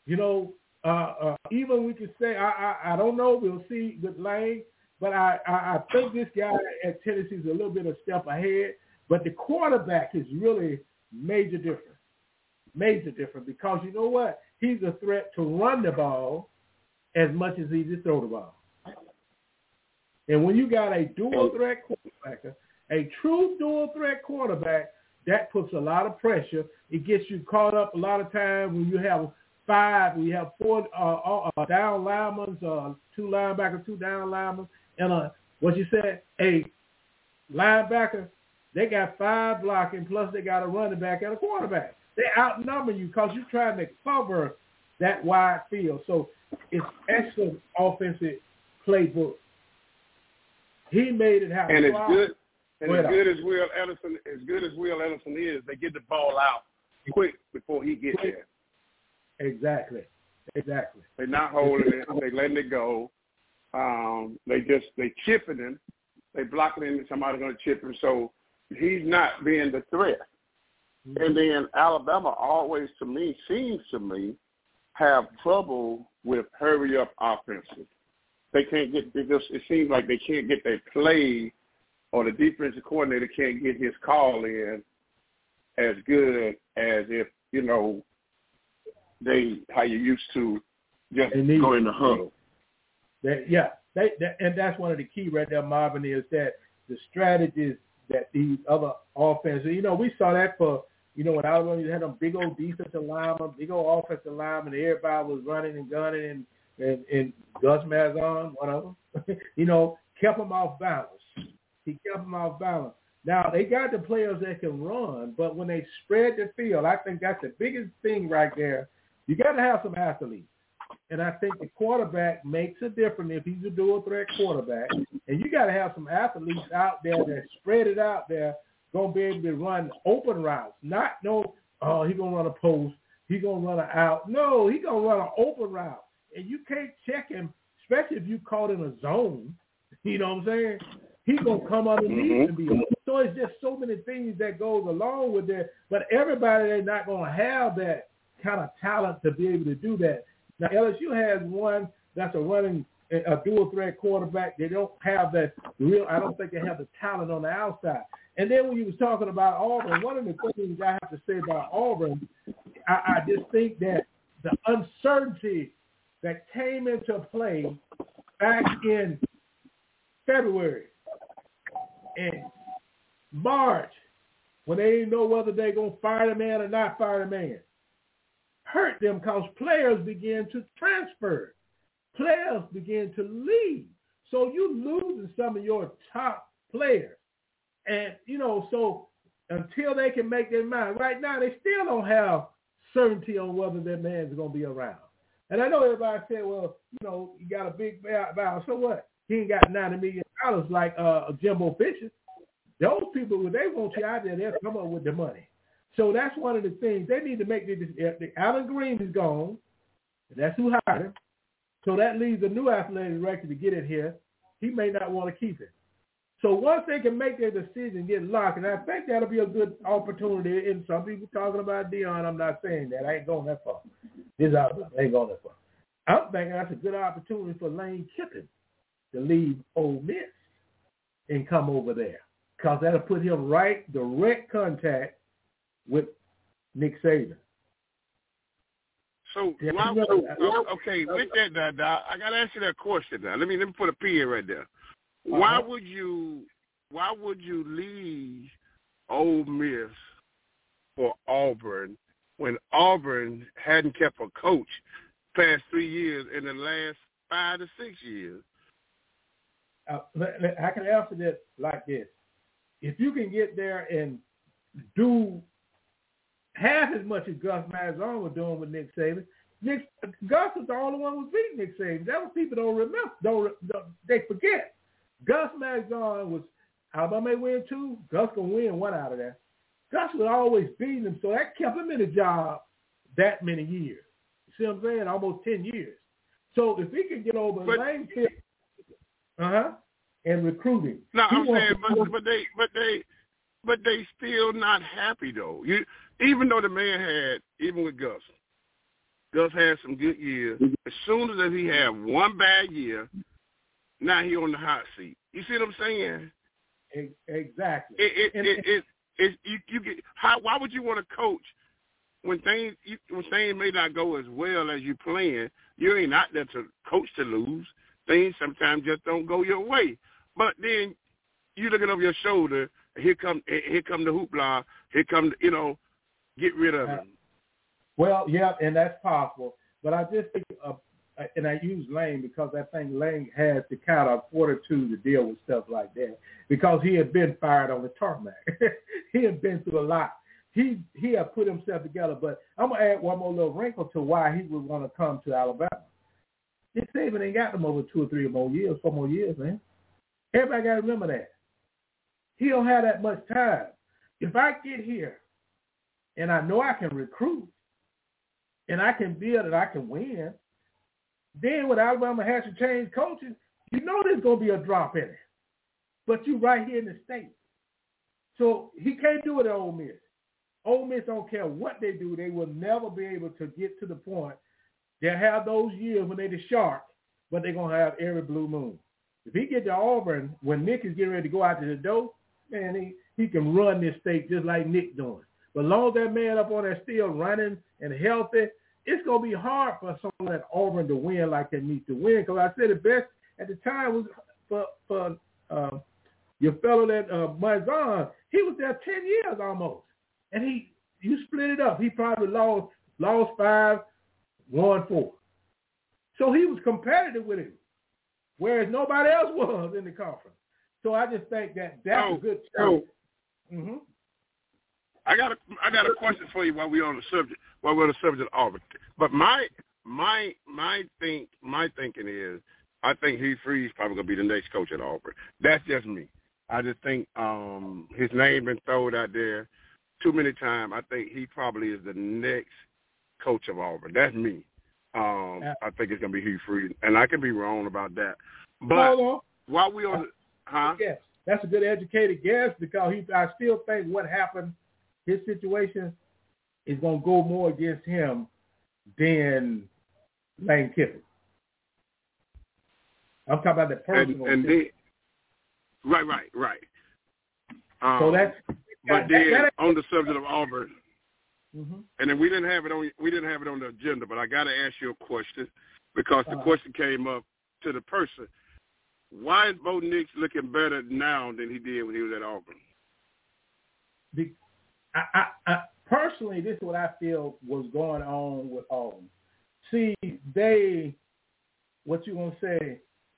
Even we could say, I don't know, we'll see with Lane, but I think this guy at Tennessee is a little bit of step ahead, but the quarterback is really major difference, because you know what? He's a threat to run the ball as much as he to throw the ball. And when you got a dual threat quarterback, a true dual threat quarterback, that puts a lot of pressure. It gets you caught up a lot of times when you have 4 down linemen, 2 linebackers, 2 down linemen, and what you said, a linebacker. They got 5 blocking, plus they got a running back and a quarterback. They outnumber you because you're trying to cover that wide field. So it's excellent offensive playbook. He made it happen. And it's good. And as good as Will Anderson is, they get the ball out quick before he gets there. Exactly. They're not holding it. They're letting it go. They chipping him. They blocking him, and somebody's going to chip him. So he's not being the threat. And then Alabama always, seems to me, have trouble with hurry up offenses. They can't get. It seems like they can't get their play, or the defensive coordinator can't get his call in as good as if how you used to just go in the huddle. And that's one of the key right there, Marvin, is that the strategies that these other offenses. We saw that for. When Alabama, you had them big old defensive linemen, big old offensive linemen, and everybody was running and gunning, and Gus Malzahn, one of them, kept them off balance. He kept them off balance. Now, they got the players that can run, but when they spread the field, I think that's the biggest thing right there. You got to have some athletes. And I think the quarterback makes a difference if he's a dual threat quarterback. And you got to have some athletes out there that spread it out there, going to be able to run open routes. He's going to run a post. He's going to run an out. No, he's going to run an open route. And you can't check him, especially if you caught in a zone. You know what I'm saying? He's going to come underneath and be open. So it's just so many things that goes along with that. But everybody is not going to have that kind of talent to be able to do that. Now, LSU has one that's a dual threat quarterback. They don't have that I don't think they have the talent on the outside. And then when you was talking about Auburn, one of the things I have to say about Auburn, I just think that the uncertainty that came into play back in February and March, when they didn't know whether they're going to fire the man or not fire the man. hurt them because players began to transfer. Players begin to leave. So you losing some of your top players. And, so until they can make their mind, right now they still don't have certainty on whether their man's going to be around. And I know everybody said, well, you got a big valve. So what? He ain't got $90 million like Jimbo Fisher. Those people, when they want you out there, they'll come up with the money. So that's one of the things. They need to make this. Alan Green is gone. And that's who hired him. So that leaves a new athletic director to get it here. He may not want to keep it. So once they can make their decision and get locked, and I think that'll be a good opportunity. And some people talking about Deion, I'm not saying that. I ain't going that far. This Alabama ain't going that far. I'm thinking that's a good opportunity for Lane Kiffin to leave Ole Miss and come over there, because that'll put him right direct contact with Nick Saban. So, okay, with that, I got to ask you that question now. Let me put a pin right there. Why would you leave Ole Miss for Auburn when Auburn hadn't kept a coach past 3 years in the last 5 to 6 years? I can answer that like this. If you can get there and do half as much as Gus Malzahn was doing with Nick Saban, Gus was the only one who was beating Nick Saban. That was people don't remember. They forget. Gus Malzahn was, Alabama may win 2, Gus can win 1 out of that. Gus was always beating him, so that kept him in the job that many years. You see what I'm saying? Almost 10 years. So if he can get over Lane Kiffin, and recruiting. No, I'm saying, but they still not happy though. Even though the man had, even with Gus had some good years. As soon as he had one bad year, now he on the hot seat. You see what I'm saying? Exactly. Why would you want to coach when things may not go as well as you plan? You ain't out there to coach to lose. Things sometimes just don't go your way. But then you looking over your shoulder, here come the hoopla, here come, get rid of him. Well, yeah, and that's possible. But I just think, and I use Lane because I think Lane has the kind of fortitude to deal with stuff like that, because he had been fired on the tarmac. He had been through a lot. He had put himself together. But I'm going to add one more little wrinkle to why he would want to come to Alabama. Nick Saban ain't got them over 2 or 3 more years, 4 more years, man. Everybody got to remember that. He don't have that much time. If I get here and I know I can recruit and I can build and I can win, then when Alabama has to change coaches, you know there's going to be a drop in it. But you right here in the state. So he can't do it at Ole Miss. Ole Miss don't care what they do. They will never be able to get to the point. They'll have those years when they're the shark, but they're going to have every blue moon. If he get to Auburn, when Nick is getting ready to go out to the door, man, he can run this state just like Nick doing. But as long as that man up on there still running and healthy, it's going to be hard for someone at Auburn to win like they need to win. Because I said the best at the time was for your fellow that Malzahn. He was there 10 years almost. And you split it up. He probably lost 5, won 4. So he was competitive with him, whereas nobody else was in the conference. So I just think that's a good challenge. Mm-hmm. I got a question for you while we're on the subject of Auburn. But my thinking is, I think Hugh Freeze probably gonna be the next coach at Auburn. That's just me. I just think his name been thrown out there too many times. I think he probably is the next coach of Auburn. That's me. I think it's gonna be Hugh Freeze, and I could be wrong about that. But while we on, yes, that's a good educated guess, because I still think what happened, his situation is gonna go more against him than Lane Kiffin. I'm talking about the personal. And then, right. So that's. But then on the subject of Auburn, mm-hmm. And then we didn't have it on the agenda, but I got to ask you a question, because the question came up to the person. Why is Bo Nix looking better now than he did when he was at Auburn? personally, this is what I feel was going on with Auburn. See, they, what you gonna say,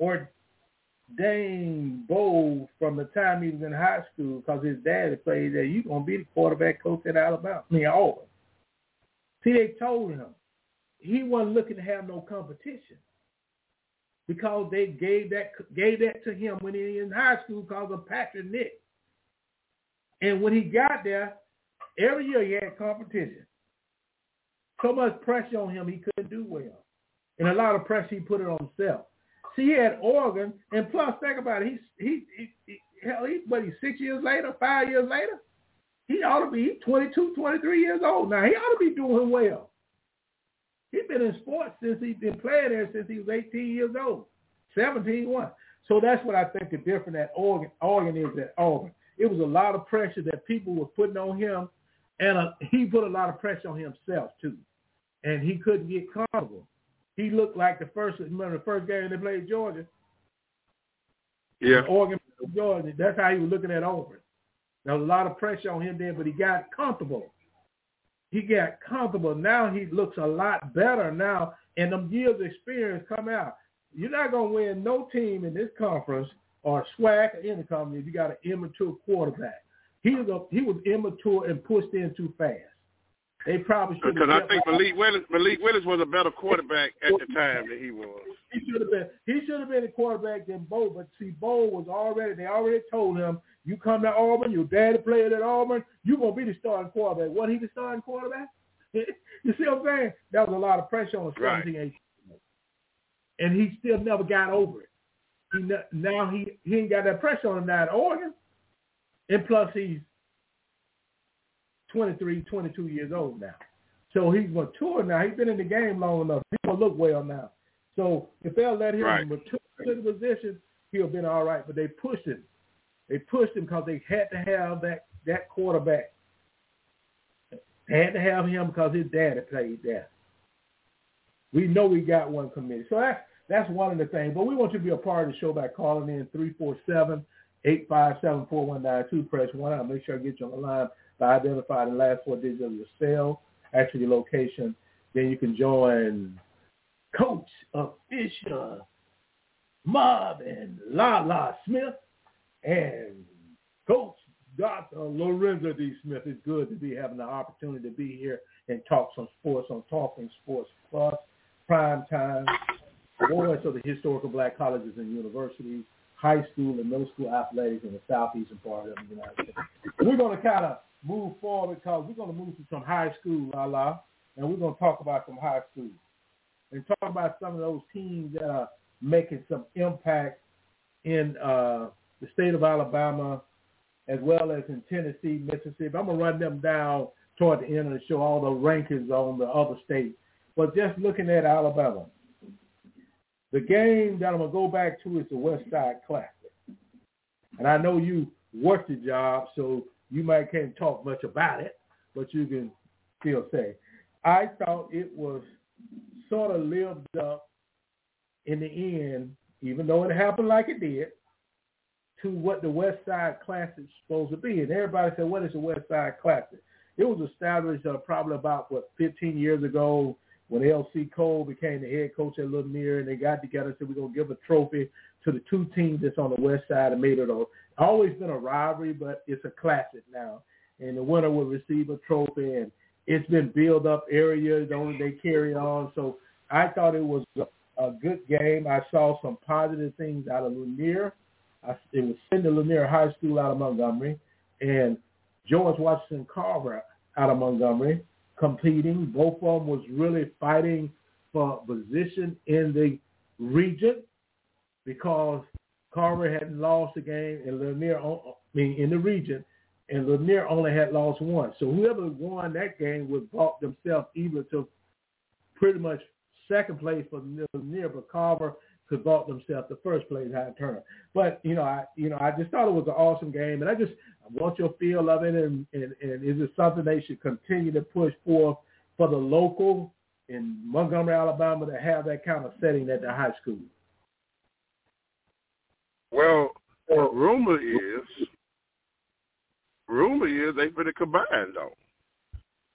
ordained Bo from the time he was in high school because his dad played there. You gonna be the quarterback coach at Alabama, Auburn. See, they told him he wasn't looking to have no competition because they gave that to him when he was in high school because of Patrick Nick. And when he got there, every year he had competition. So much pressure on him, he couldn't do well. And a lot of pressure he put it on himself. See, he had Oregon, and plus, think about it, he's 6 years later, 5 years later, he ought to be 22, 23 years old now. He ought to be doing well. He's been in sports since he's been playing there since he was 18 years old, 17, 1. So that's what I think the difference at Oregon is at Auburn. It was a lot of pressure that people were putting on him, and he put a lot of pressure on himself too, and he couldn't get comfortable. He looked like the first game they played Georgia. Yeah. Oregon, Georgia. That's how he was looking at Auburn. There was a lot of pressure on him there, but he got comfortable. Now he looks a lot better now, and them years of experience come out. You're not going to win no team in this conference or SWAC or any conference if you got an immature quarterback. He was immature and pushed in too fast. They probably should. Because I think Malik Willis was a better quarterback at the time than he was. He should have been a quarterback than Bo. But see, Bo was they already told him, you come to Auburn, your daddy played at Auburn, you're gonna be the starting quarterback. Wasn't he the starting quarterback? You see what I'm saying? That was a lot of pressure on 17, 18. And he still never got over it. He ain't got that pressure on him now at Oregon. And plus he's 23, 22 years old now. So he's mature now. He's been in the game long enough. He's going to look well now. So if they'll let him mature to the position, he'll have been all right. But they pushed him. They pushed him because they had to have that quarterback. They had to have him because his daddy played there. We know we got one committed. So that's one of the things. But we want you to be a part of the show by calling in 347-857-4192. Press 1. I'll make sure I get you on the line by identifying the last 4 digits of your cell, actually your location. Then you can join Coach Official Marvin Lala Smith and Coach Dr. Lorenzo D. Smith. It's good to be having the opportunity to be here and talk some sports on Talking Sports Plus, prime time, awards of the historical black colleges and universities, high school and middle school athletics in the southeastern part of the United States. We're going to kind of move forward because we're going to move to some high school, and we're going to talk about some high schools and talk about some of those teams that are making some impact in the state of Alabama as well as in Tennessee, Mississippi. I'm going to run them down toward the end of the show, all the rankings on the other states. But just looking at Alabama, the game that I'm going to go back to is the West Side Classic. And I know you worked the job, so you might can't talk much about it, but you can still say. I thought it was sort of lived up in the end, even though it happened like it did, to what the West Side Classic is supposed to be. And everybody said, what is the West Side Classic? It was established probably about, 15 years ago when L.C. Cole became the head coach at Lanier, and they got together and said, we're going to give a trophy to the two teams that's on the west side and made it always been a rivalry, but it's a classic now. And the winner will receive a trophy, and it's been built up areas, they carry on. So I thought it was a good game. I saw some positive things out of Lanier. It was Cindy Lanier High School out of Montgomery, and George Washington Carver out of Montgomery competing. Both of them was really fighting for position in the region because Carver hadn't lost a game in Lanier, in the region, and Lanier only had lost one. So whoever won that game would brought themselves either to pretty much second place for Lanier, but Carver could vault themselves to first place high turn. But I just thought it was an awesome game, and I want your feel of it, and is it something they should continue to push for the local in Montgomery, Alabama, to have that kind of setting at the high school? Well, rumor is they better combine though.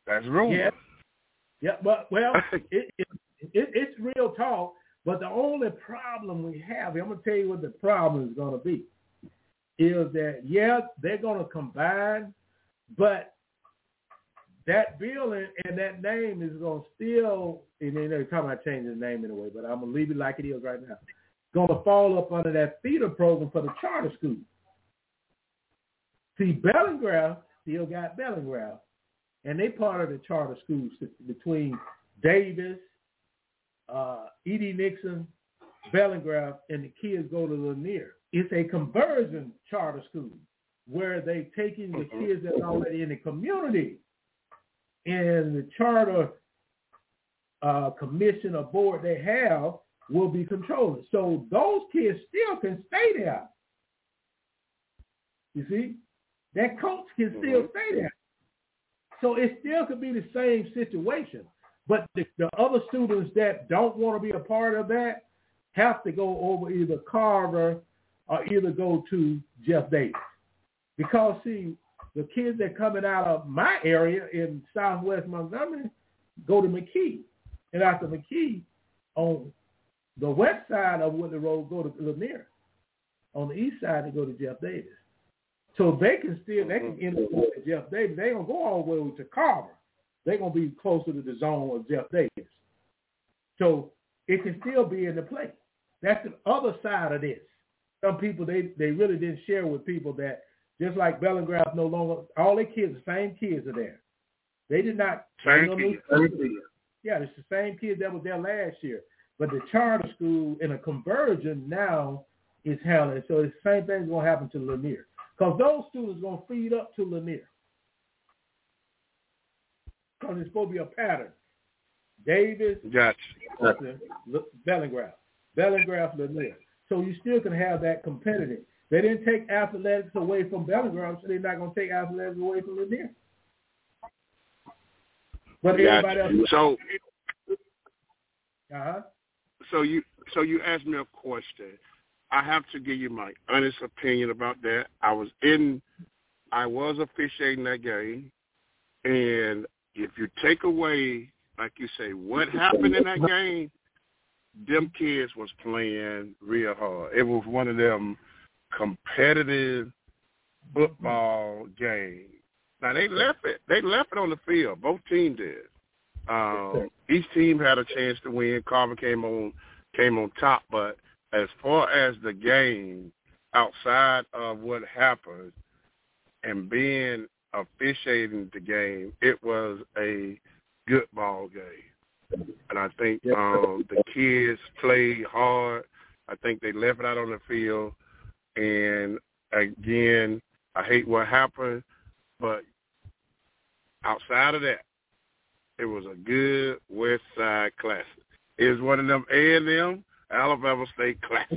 That's rumor. Yeah. Yeah, but it's real talk. But the only problem we have, I'm gonna tell you what the problem is gonna be, is that they're gonna combine, but that bill and that name is gonna still, and they're talking about changing the name anyway, but I'm gonna leave it like it is right now. It's gonna fall up under that feeder program for the charter school. See, Bellingraph still got Bellingraph. And they part of the charter schools between Davis, E.D. Nixon, Bellingraph, and the kids go to Lanier. It's a conversion charter school where they taking the kids that's already in the community, and the charter commission or board they have will be controlling. So those kids still can stay there. You see? That coach can still stay there. So it still could be the same situation. But the other students that don't want to be a part of that have to go over either Carver or either go to Jeff Davis. Because, see, the kids that coming out of my area in southwest Montgomery go to McKee. And after McKee, on the west side of Woodley Road, go to Lanier. On the east side, they go to Jeff Davis. So they can end up going to Jeff Davis. They ain't going to go all the way to Carver. They're going to be closer to the zone of Jeff Davis. So it can still be in the play. That's the other side of this. Some people, they really didn't share with people that just like Bellingraph no longer, all their kids, the same kids are there. They did not. Same kids. Yeah, it's the same kids that was there last year. But the charter school in a conversion now is handling. So the same thing's going to happen to Lanier. Because those students are going to feed up to Lanier. Because it's supposed to be a pattern. Davis, gotcha. Bellingraph, Lanier. So you still can have that competitive. They didn't take athletics away from Bellingraph, so they're not going to take athletics away from Lanier. But everybody else. So you asked me a question. I have to give you my honest opinion about that. I was officiating that game, and if you take away, like you say, what happened in that game, them kids was playing real hard. It was one of them competitive football games. Now they left it on the field. Both teams did. Each team had a chance to win. Carver came on top, but as far as the game, outside of what happened and being officiating the game, it was a good ball game. And I think the kids played hard. I think they left it out on the field. And, again, I hate what happened, but outside of that, it was a good West Side Classic. It was one of them A&M Alabama State Classic.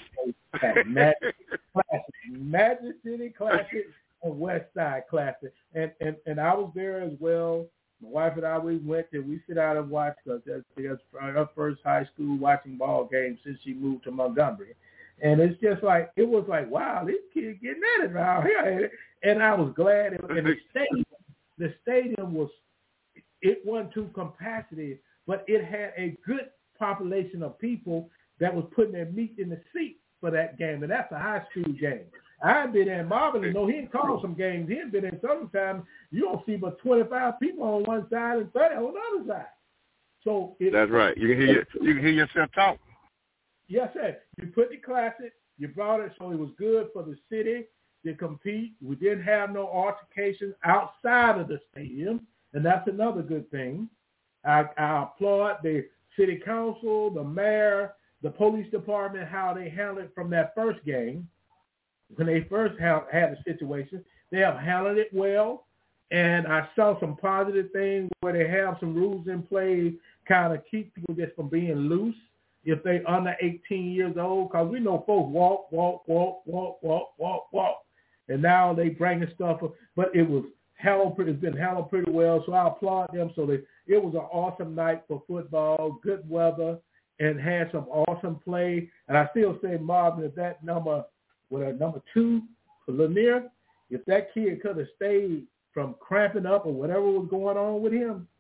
Magic City Classic and West Side Classic. And I was there as well. My wife and I, we went there. We sit out and watch because that's her first high school watching ball games since she moved to Montgomery. And it's just like, it was like, wow, these kids getting at it around here. And I was glad. And the stadium was, it wasn't too capacity, but it had a good population of people that was putting their meat in the seat for that game. And that's a high school game. I've been in Marvin, he didn't call some games. He'd been in sometimes you don't see but 25 people on one side and 30 on the other side. So that's right. You can hear yourself talk. Yes, sir. You put the classic, you brought it so it was good for the city to compete. We didn't have no altercations outside of the stadium, and that's another good thing. I applaud the city council, the mayor, the police department, how they handled it from that first game. When they first had the situation, they have handled it well, and I saw some positive things where they have some rules in play, kind of keep people just from being loose if they under 18 years old, because we know folks walk, and now they bringing stuff up, but it's been handled pretty well, so I applaud them. So it was an awesome night for football, good weather, and had some awesome play, and I still say, Marvin, if that number 2 for Lanier, if that kid could have stayed from cramping up or whatever was going on with him,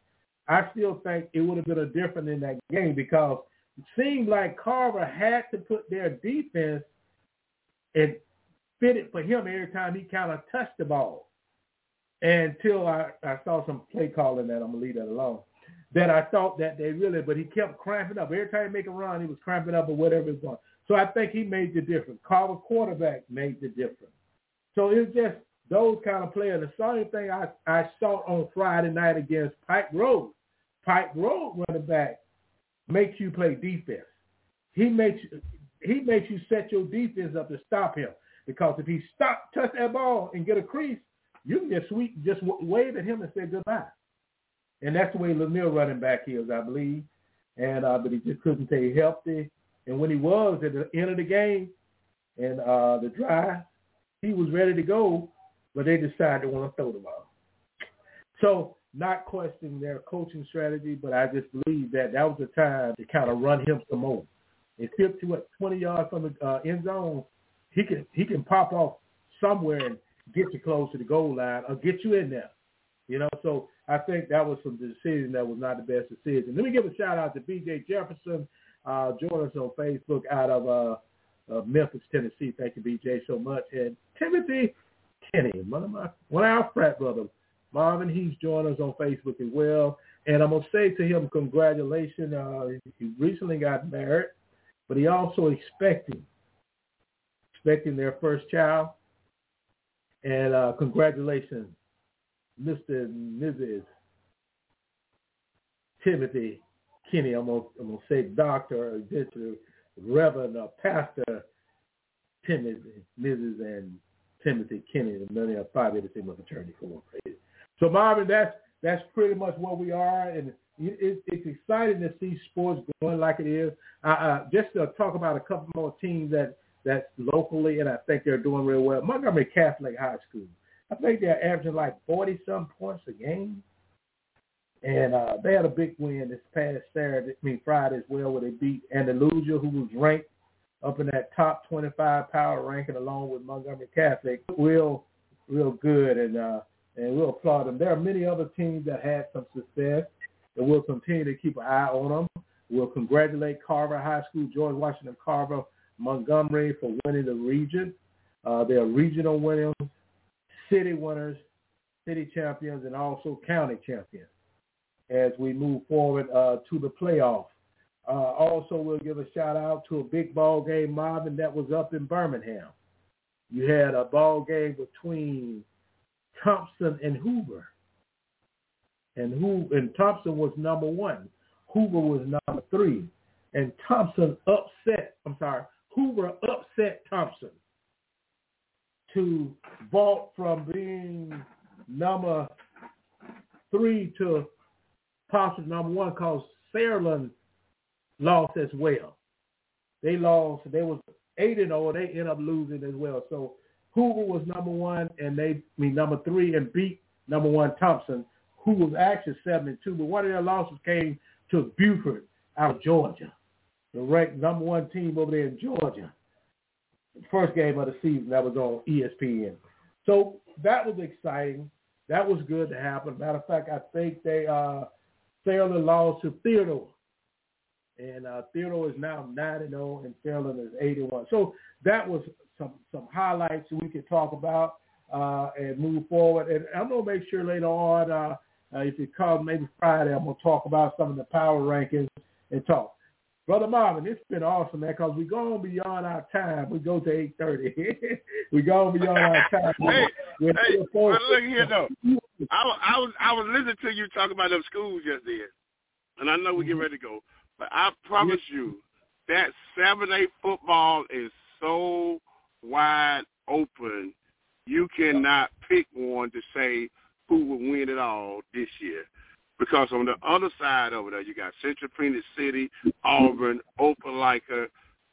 I still think it would have been a different in that game because it seemed like Carver had to put their defense and fit it for him every time he kind of touched the ball. Until I saw some play calling that, I'm going to leave that alone, that I thought that they really, but he kept cramping up. Every time he make a run, he was cramping up or whatever it was. So I think he made the difference. Carver quarterback made the difference. So it's just those kind of players. The same thing I saw on Friday night against Pike Road. Pike Road running back makes you play defense. He makes you set your defense up to stop him. Because if he touch that ball and get a crease, you can just wave at him and say goodbye. And that's the way Lanier running back is, I believe. And but he just couldn't stay healthy. And when he was at the end of the game and the drive, he was ready to go, but they decided they want to throw the ball. So not questioning their coaching strategy, but I just believe that was the time to kind of run him some more. And 20 yards from the end zone, he can pop off somewhere and get you close to the goal line or get you in there. You know, so I think that was some decision that was not the best decision. Let me give a shout out to B.J. Jefferson, joining us on Facebook out of Memphis, Tennessee. Thank you, B.J., so much. And Timothy Kenny, one of our frat brothers, Marvin, he's joined us on Facebook as well. And I'm going to say to him, congratulations. He recently got married, but he also expecting their first child. And congratulations, Mr. and Mrs. Timothy Kenny. I'm gonna say Dr. Reverend Pastor Timothy, Mrs. and Timothy Kenny, the many of Phi Beta Sigma fraternity for. So Marvin, that's pretty much where we are, and it's exciting to see sports going like it is. Just to talk about a couple more teams that's locally, and I think they're doing real well. Montgomery Catholic High School. I think they're averaging like 40-some points a game. And they had a big win this past Friday as well, where they beat Andalusia, who was ranked up in that top 25 power ranking along with Montgomery Catholic. Real good, and we'll applaud them. There are many other teams that had some success, and we'll continue to keep an eye on them. We'll congratulate Carver High School, George Washington Carver, Montgomery for winning the region. They are regional winners, city winners, city champions, and also county champions as we move forward to the playoff. Also, we'll give a shout-out to a big ball game, Marvin, that was up in Birmingham. You had a ball game between Thompson and Hoover. And Thompson was number 1. Hoover was number 3. And Hoover upset Thompson to vault from being number 3 to possibly number 1, because Saraland lost as well. They lost. They was 8-0. They ended up losing as well. So Hoover was number 1, and number 3, and beat number 1 Thompson, who was actually 7-2. But one of their losses came to Buford out of Georgia, the ranked number 1 team over there in Georgia. First game of the season that was on ESPN. So that was exciting. That was good to happen. Matter of fact, I think they Fairland lost to Theodore. And Theodore is now 9-0, and Fairland is 81. So that was some highlights we could talk about and move forward. And I'm going to make sure later on, if it comes maybe Friday, I'm going to talk about some of the power rankings and talk. Brother Marvin, it's been awesome, man, because we're going beyond our time. We go to 8:30. We're going beyond our time. Hey, look here, though. I was listening to you talk about those schools just then, and I know we're getting ready to go. But I promise you that 7-8 football is so wide open, you cannot pick one to say who will win it all this year. Because on the other side over there, you got Central Phoenix City, Auburn, Opelika.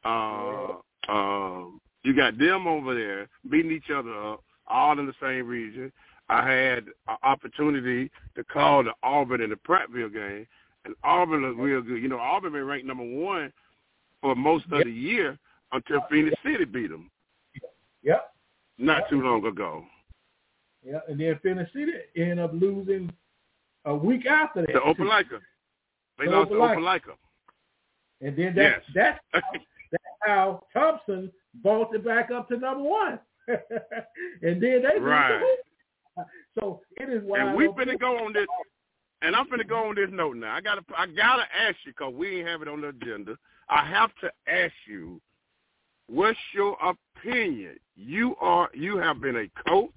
You got them over there beating each other up, all in the same region. I had an opportunity to call the Auburn and the Prattville game, and Auburn looked real good. You know, Auburn been ranked number 1 for most of the year until Phoenix City beat them. Yep. Not too long ago. Yeah, and then Phoenix City ended up losing a week after that. The Opelika. They lost to Opelika. And then that's how Thompson vaulted it back up to number 1. And then they right. So it is why. And we're finna go on this. And I'm finna go on this note now. I gotta ask you, because we ain't have it on the agenda. I have to ask you, what's your opinion? You have been a coach.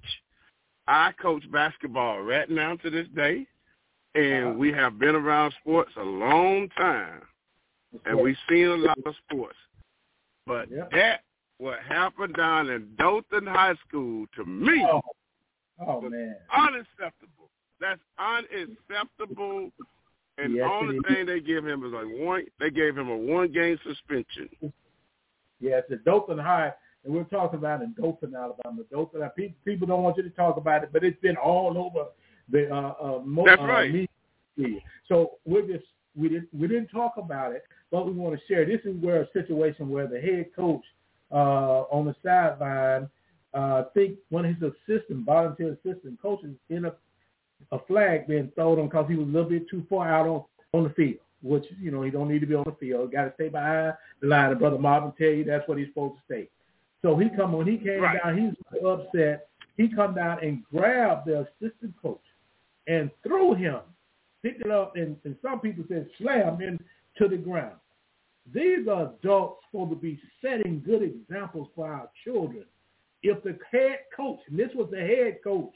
I coach basketball right now to this day, and we have been around sports a long time, and we've seen a lot of sports. But that what happened down in Dothan High School to me was man, unacceptable. That's unacceptable. And the only thing they give him is they gave him a 1-game suspension. Yes, at Dothan High, and we're talking about in Dothan, Alabama. Dothan, people don't want you to talk about it, but it's been all over the That's right. media. So we didn't talk about it, but we want to share. This is where a situation where the head coach on the sideline, I think one of his volunteer assistant coaches ended up a flag being thrown on because he was a little bit too far out on the field, which, he don't need to be on the field. Got to stay behind the line. And Brother Marvin tell you that's what he's supposed to stay. So he came down, he was so upset. He come down and grabbed the assistant coach and threw him, picked it up, and some people said slam him to the ground. These are adults supposed to be setting good examples for our children. If the head coach, and this was the head coach,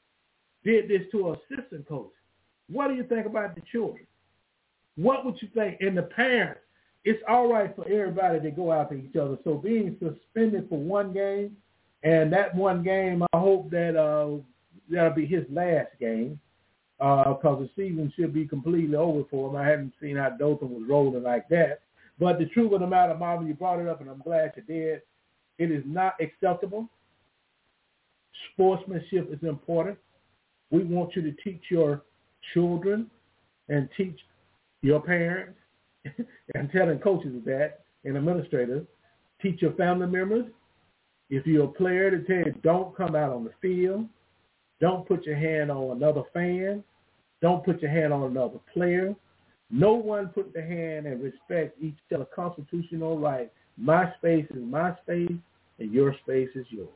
did this to an assistant coach, what do you think about the children? What would you think? And the parents, it's all right for everybody to go after each other. So being suspended for 1 game, and that 1 game, I hope that that'll be his last game, because the season should be completely over for him. I haven't seen how Dothan was rolling like that. But the truth of the matter, Mama, you brought it up, and I'm glad you did. It is not acceptable. Sportsmanship is important. We want you to teach your children and teach your parents, and telling coaches that, and administrators, teach your family members. If you're a player, to tell you, don't come out on the field. Don't put your hand on another fan. Don't put your hand on another player. No one put their hand and respect each other's constitutional right. My space is my space, and your space is yours.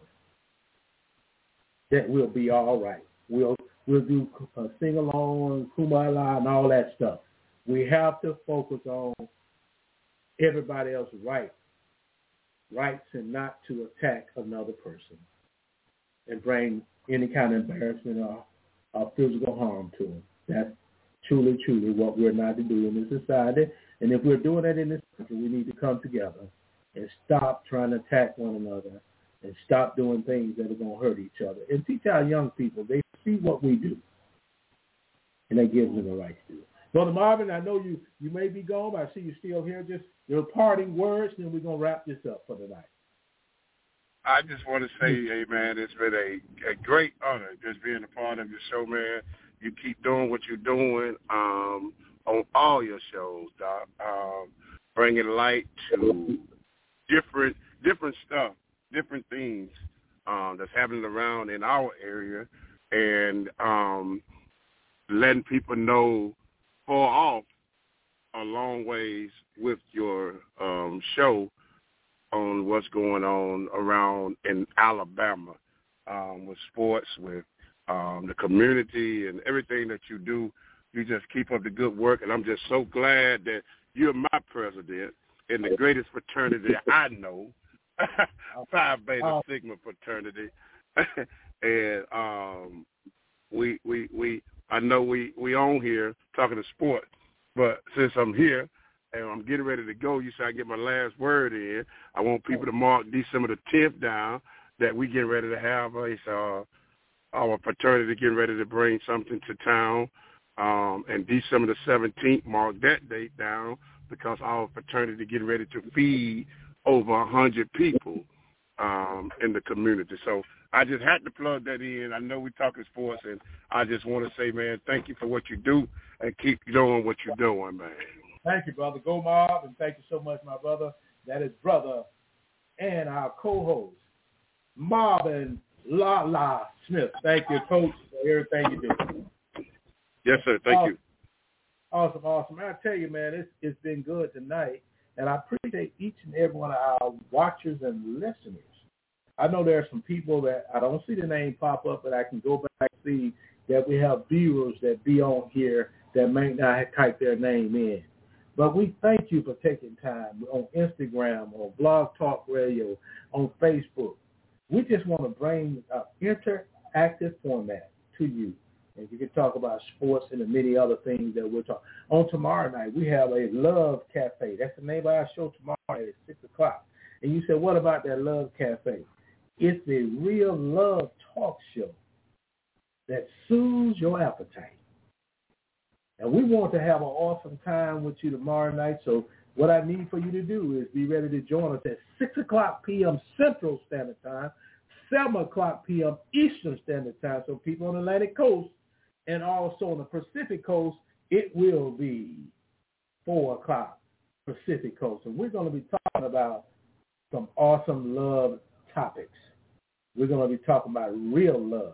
That will be all right. We'll do sing-along, kumbaya, and all that stuff. We have to focus on everybody else's rights, and not to attack another person and bring any kind of embarrassment or physical harm to them. That's truly, truly what we're not to do in this society. And if we're doing that in this country, we need to come together and stop trying to attack one another and stop doing things that are going to hurt each other. And teach our young people, they see what we do, and that gives them the right to do it. Brother Marvin, I know you may be gone, but I see you still here. Just your parting words, and then we're going to wrap this up for tonight. I just want to say, hey, man, it's been a great honor just being a part of your show, man. You keep doing what you're doing on all your shows, Doc. Bringing light to different stuff, different things that's happening around in our area, and letting people know far off a long ways with your show on what's going on around in Alabama with sports, with the community and everything that you do. You just keep up the good work, and I'm just so glad that you're my president in the greatest fraternity I know, Phi Beta Sigma fraternity. And I know we on here talking to sport, but since I'm here and I'm getting ready to go, you said I get my last word in. I want people to mark December the 10th down that we get ready to have our fraternity getting ready to bring something to town. And December the 17th, mark that date down because our fraternity getting ready to feed over 100 people in the community. So I just had to plug that in. I know we're talking sports, and I just want to say, man, thank you for what you do, and keep doing what you're doing, man. Thank you, Brother Go Mob, and thank you so much, my brother. That is brother and our co-host, Marvin La Smith. Thank you, Coach, for everything you do. Yes, sir. Thank you. Awesome. I tell you, man, it's been good tonight, and I appreciate each and every one of our watchers and listeners. I know there are some people that I don't see the name pop up, but I can go back and see that we have viewers that be on here that may not have typed their name in. But we thank you for taking time on Instagram, on Blog Talk Radio, on Facebook. We just want to bring an interactive format to you. And you can talk about sports and the many other things that we'll talk. On tomorrow night, we have a Love Cafe. That's the name of our show tomorrow night at 6 o'clock. And you said, what about that Love Cafe? It's a real love talk show that soothes your appetite. And we want to have an awesome time with you tomorrow night. So what I need for you to do is be ready to join us at 6 o'clock p.m. Central Standard Time, 7 o'clock p.m. Eastern Standard Time. So people on the Atlantic Coast and also on the Pacific Coast, it will be 4 o'clock Pacific Coast. And we're going to be talking about some awesome love topics. We're going to be talking about real love.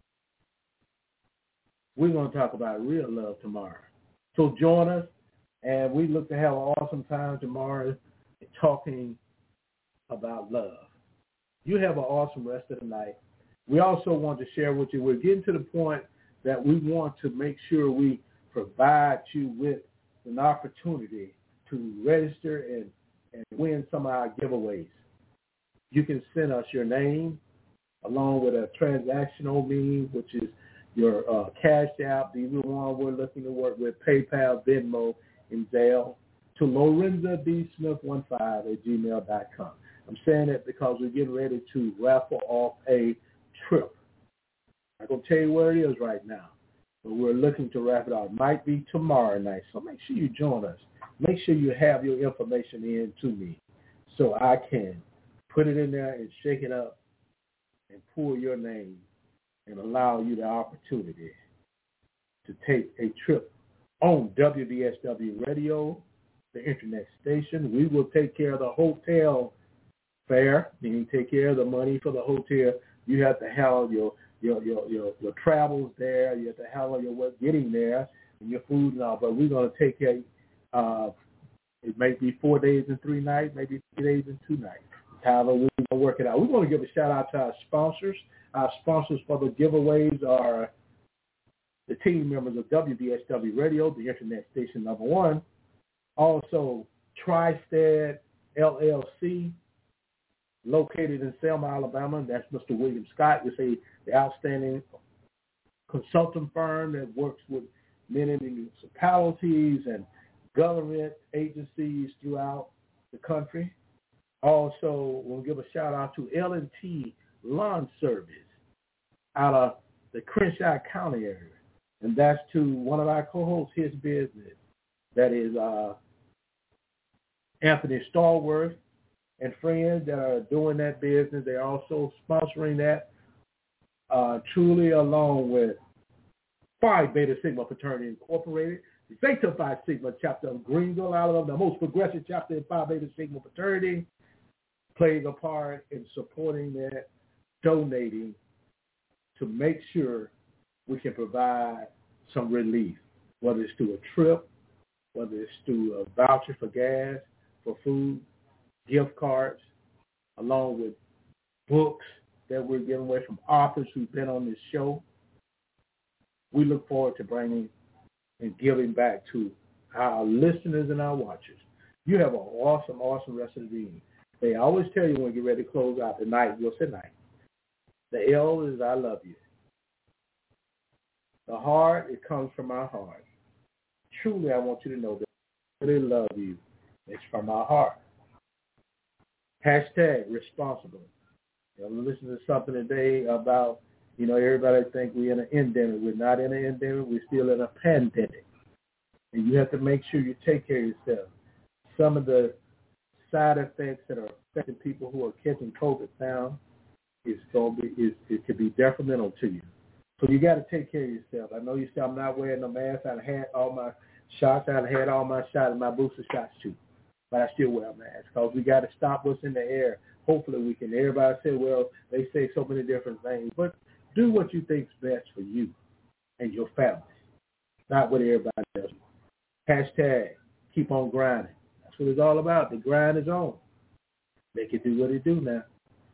We're going to talk about real love tomorrow. So join us, and we look to have an awesome time tomorrow talking about love. You have an awesome rest of the night. We also want to share with you, we're getting to the point that we want to make sure we provide you with an opportunity to register and win some of our giveaways. You can send us your name along with a transactional means, which is your Cash App, the one we're looking to work with, PayPal, Venmo, and Zelle, to LorenzaDSmith15@gmail.com. I'm saying that because we're getting ready to raffle off a trip. I'm not going to tell you where it is right now, but we're looking to raffle it off. It might be tomorrow night, so make sure you join us. Make sure you have your information in to me so I can put it in there and shake it up and pull your name and allow you the opportunity to take a trip on WBSW Radio, the internet station. We will take care of the hotel fare, meaning take care of the money for the hotel. You have to handle your travels there. You have to handle your work getting there and your food and all. But we're going to take care of it may be 4 days and 3 nights, maybe 3 days and 2 nights. However, we're going to work it out. We want to give a shout-out to our sponsors. Our sponsors for the giveaways are the team members of WBSW Radio, the internet station number one. Also, Tri-Stead LLC, located in Selma, Alabama. That's Mr. William Scott. It's the outstanding consulting firm that works with many municipalities and government agencies throughout the country. Also, we'll give a shout-out to L&T Lawn Service out of the Crenshaw County area. And that's to one of our co-hosts, his business. That is Anthony Stallworth and friends that are doing that business. They're also sponsoring that truly along with Phi Beta Sigma Fraternity Incorporated, the Zeta Phi Sigma chapter of Greenville, Alabama, the most progressive chapter in Phi Beta Sigma Fraternity, playing a part in supporting that, donating to make sure we can provide some relief, whether it's through a trip, whether it's through a voucher for gas, for food, gift cards, along with books that we're giving away from authors who've been on this show. We look forward to bringing and giving back to our listeners and our watchers. You have an awesome, awesome rest of the evening. They always tell you when you get ready to close out the night, you'll say night. The L is I love you. The heart, it comes from our heart. Truly, I want you to know that I really love you. It's from our heart. Hashtag responsible. I'm listening to something today about, everybody think we're in an endemic. We're not in an endemic. We're still in a pandemic. And you have to make sure you take care of yourself. Some of the side effects that are affecting people who are catching COVID now it could be detrimental to you. So you got to take care of yourself. I know you say I'm not wearing no mask. I've had all my shots. I've had all my shots and my booster shots too. But I still wear a mask because we got to stop what's in the air. Hopefully we can. Everybody say, well, they say so many different things. But do what you think's best for you and your family. not what everybody else. Hashtag keep on grinding. That's what it's all about. The grind is on. Make it do what it do now.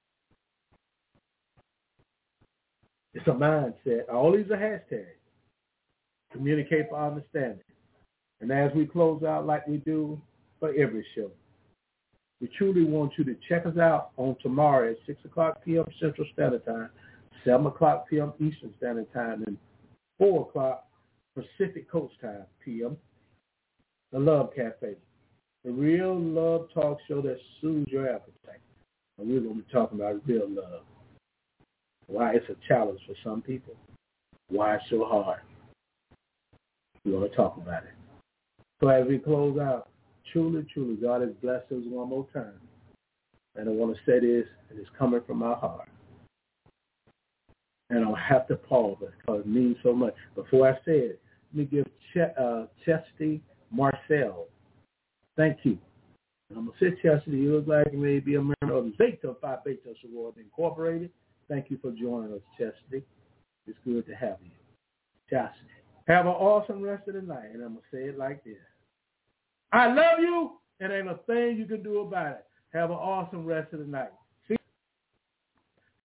It's a mindset. All these are hashtags. Communicate for understanding. And as we close out like we do for every show, we truly want you to check us out on tomorrow at 6 o'clock p.m. Central Standard Time, 7 o'clock p.m. Eastern Standard Time, and 4 o'clock Pacific Coast Time p.m. The Love Cafe, the real love talk show that soothes your appetite. And we're going to be talking about real love. Why it's a challenge for some people. Why it's so hard. We're going to talk about it. So as we close out, truly, truly, God has blessed us one more time. And I want to say this, and it's coming from my heart. And I'll have to pause it because it means so much. Before I say it, let me give Chesty Marcel. Thank you. And I'm going to say, Chesty, you look like you may be a member of the Zeta Phi Beta Sorority Incorporated. Thank you for joining us, Chesty. It's good to have you. Chesty. Have an awesome rest of the night, and I'm going to say it like this. I love you, and ain't a thing you can do about it. Have an awesome rest of the night.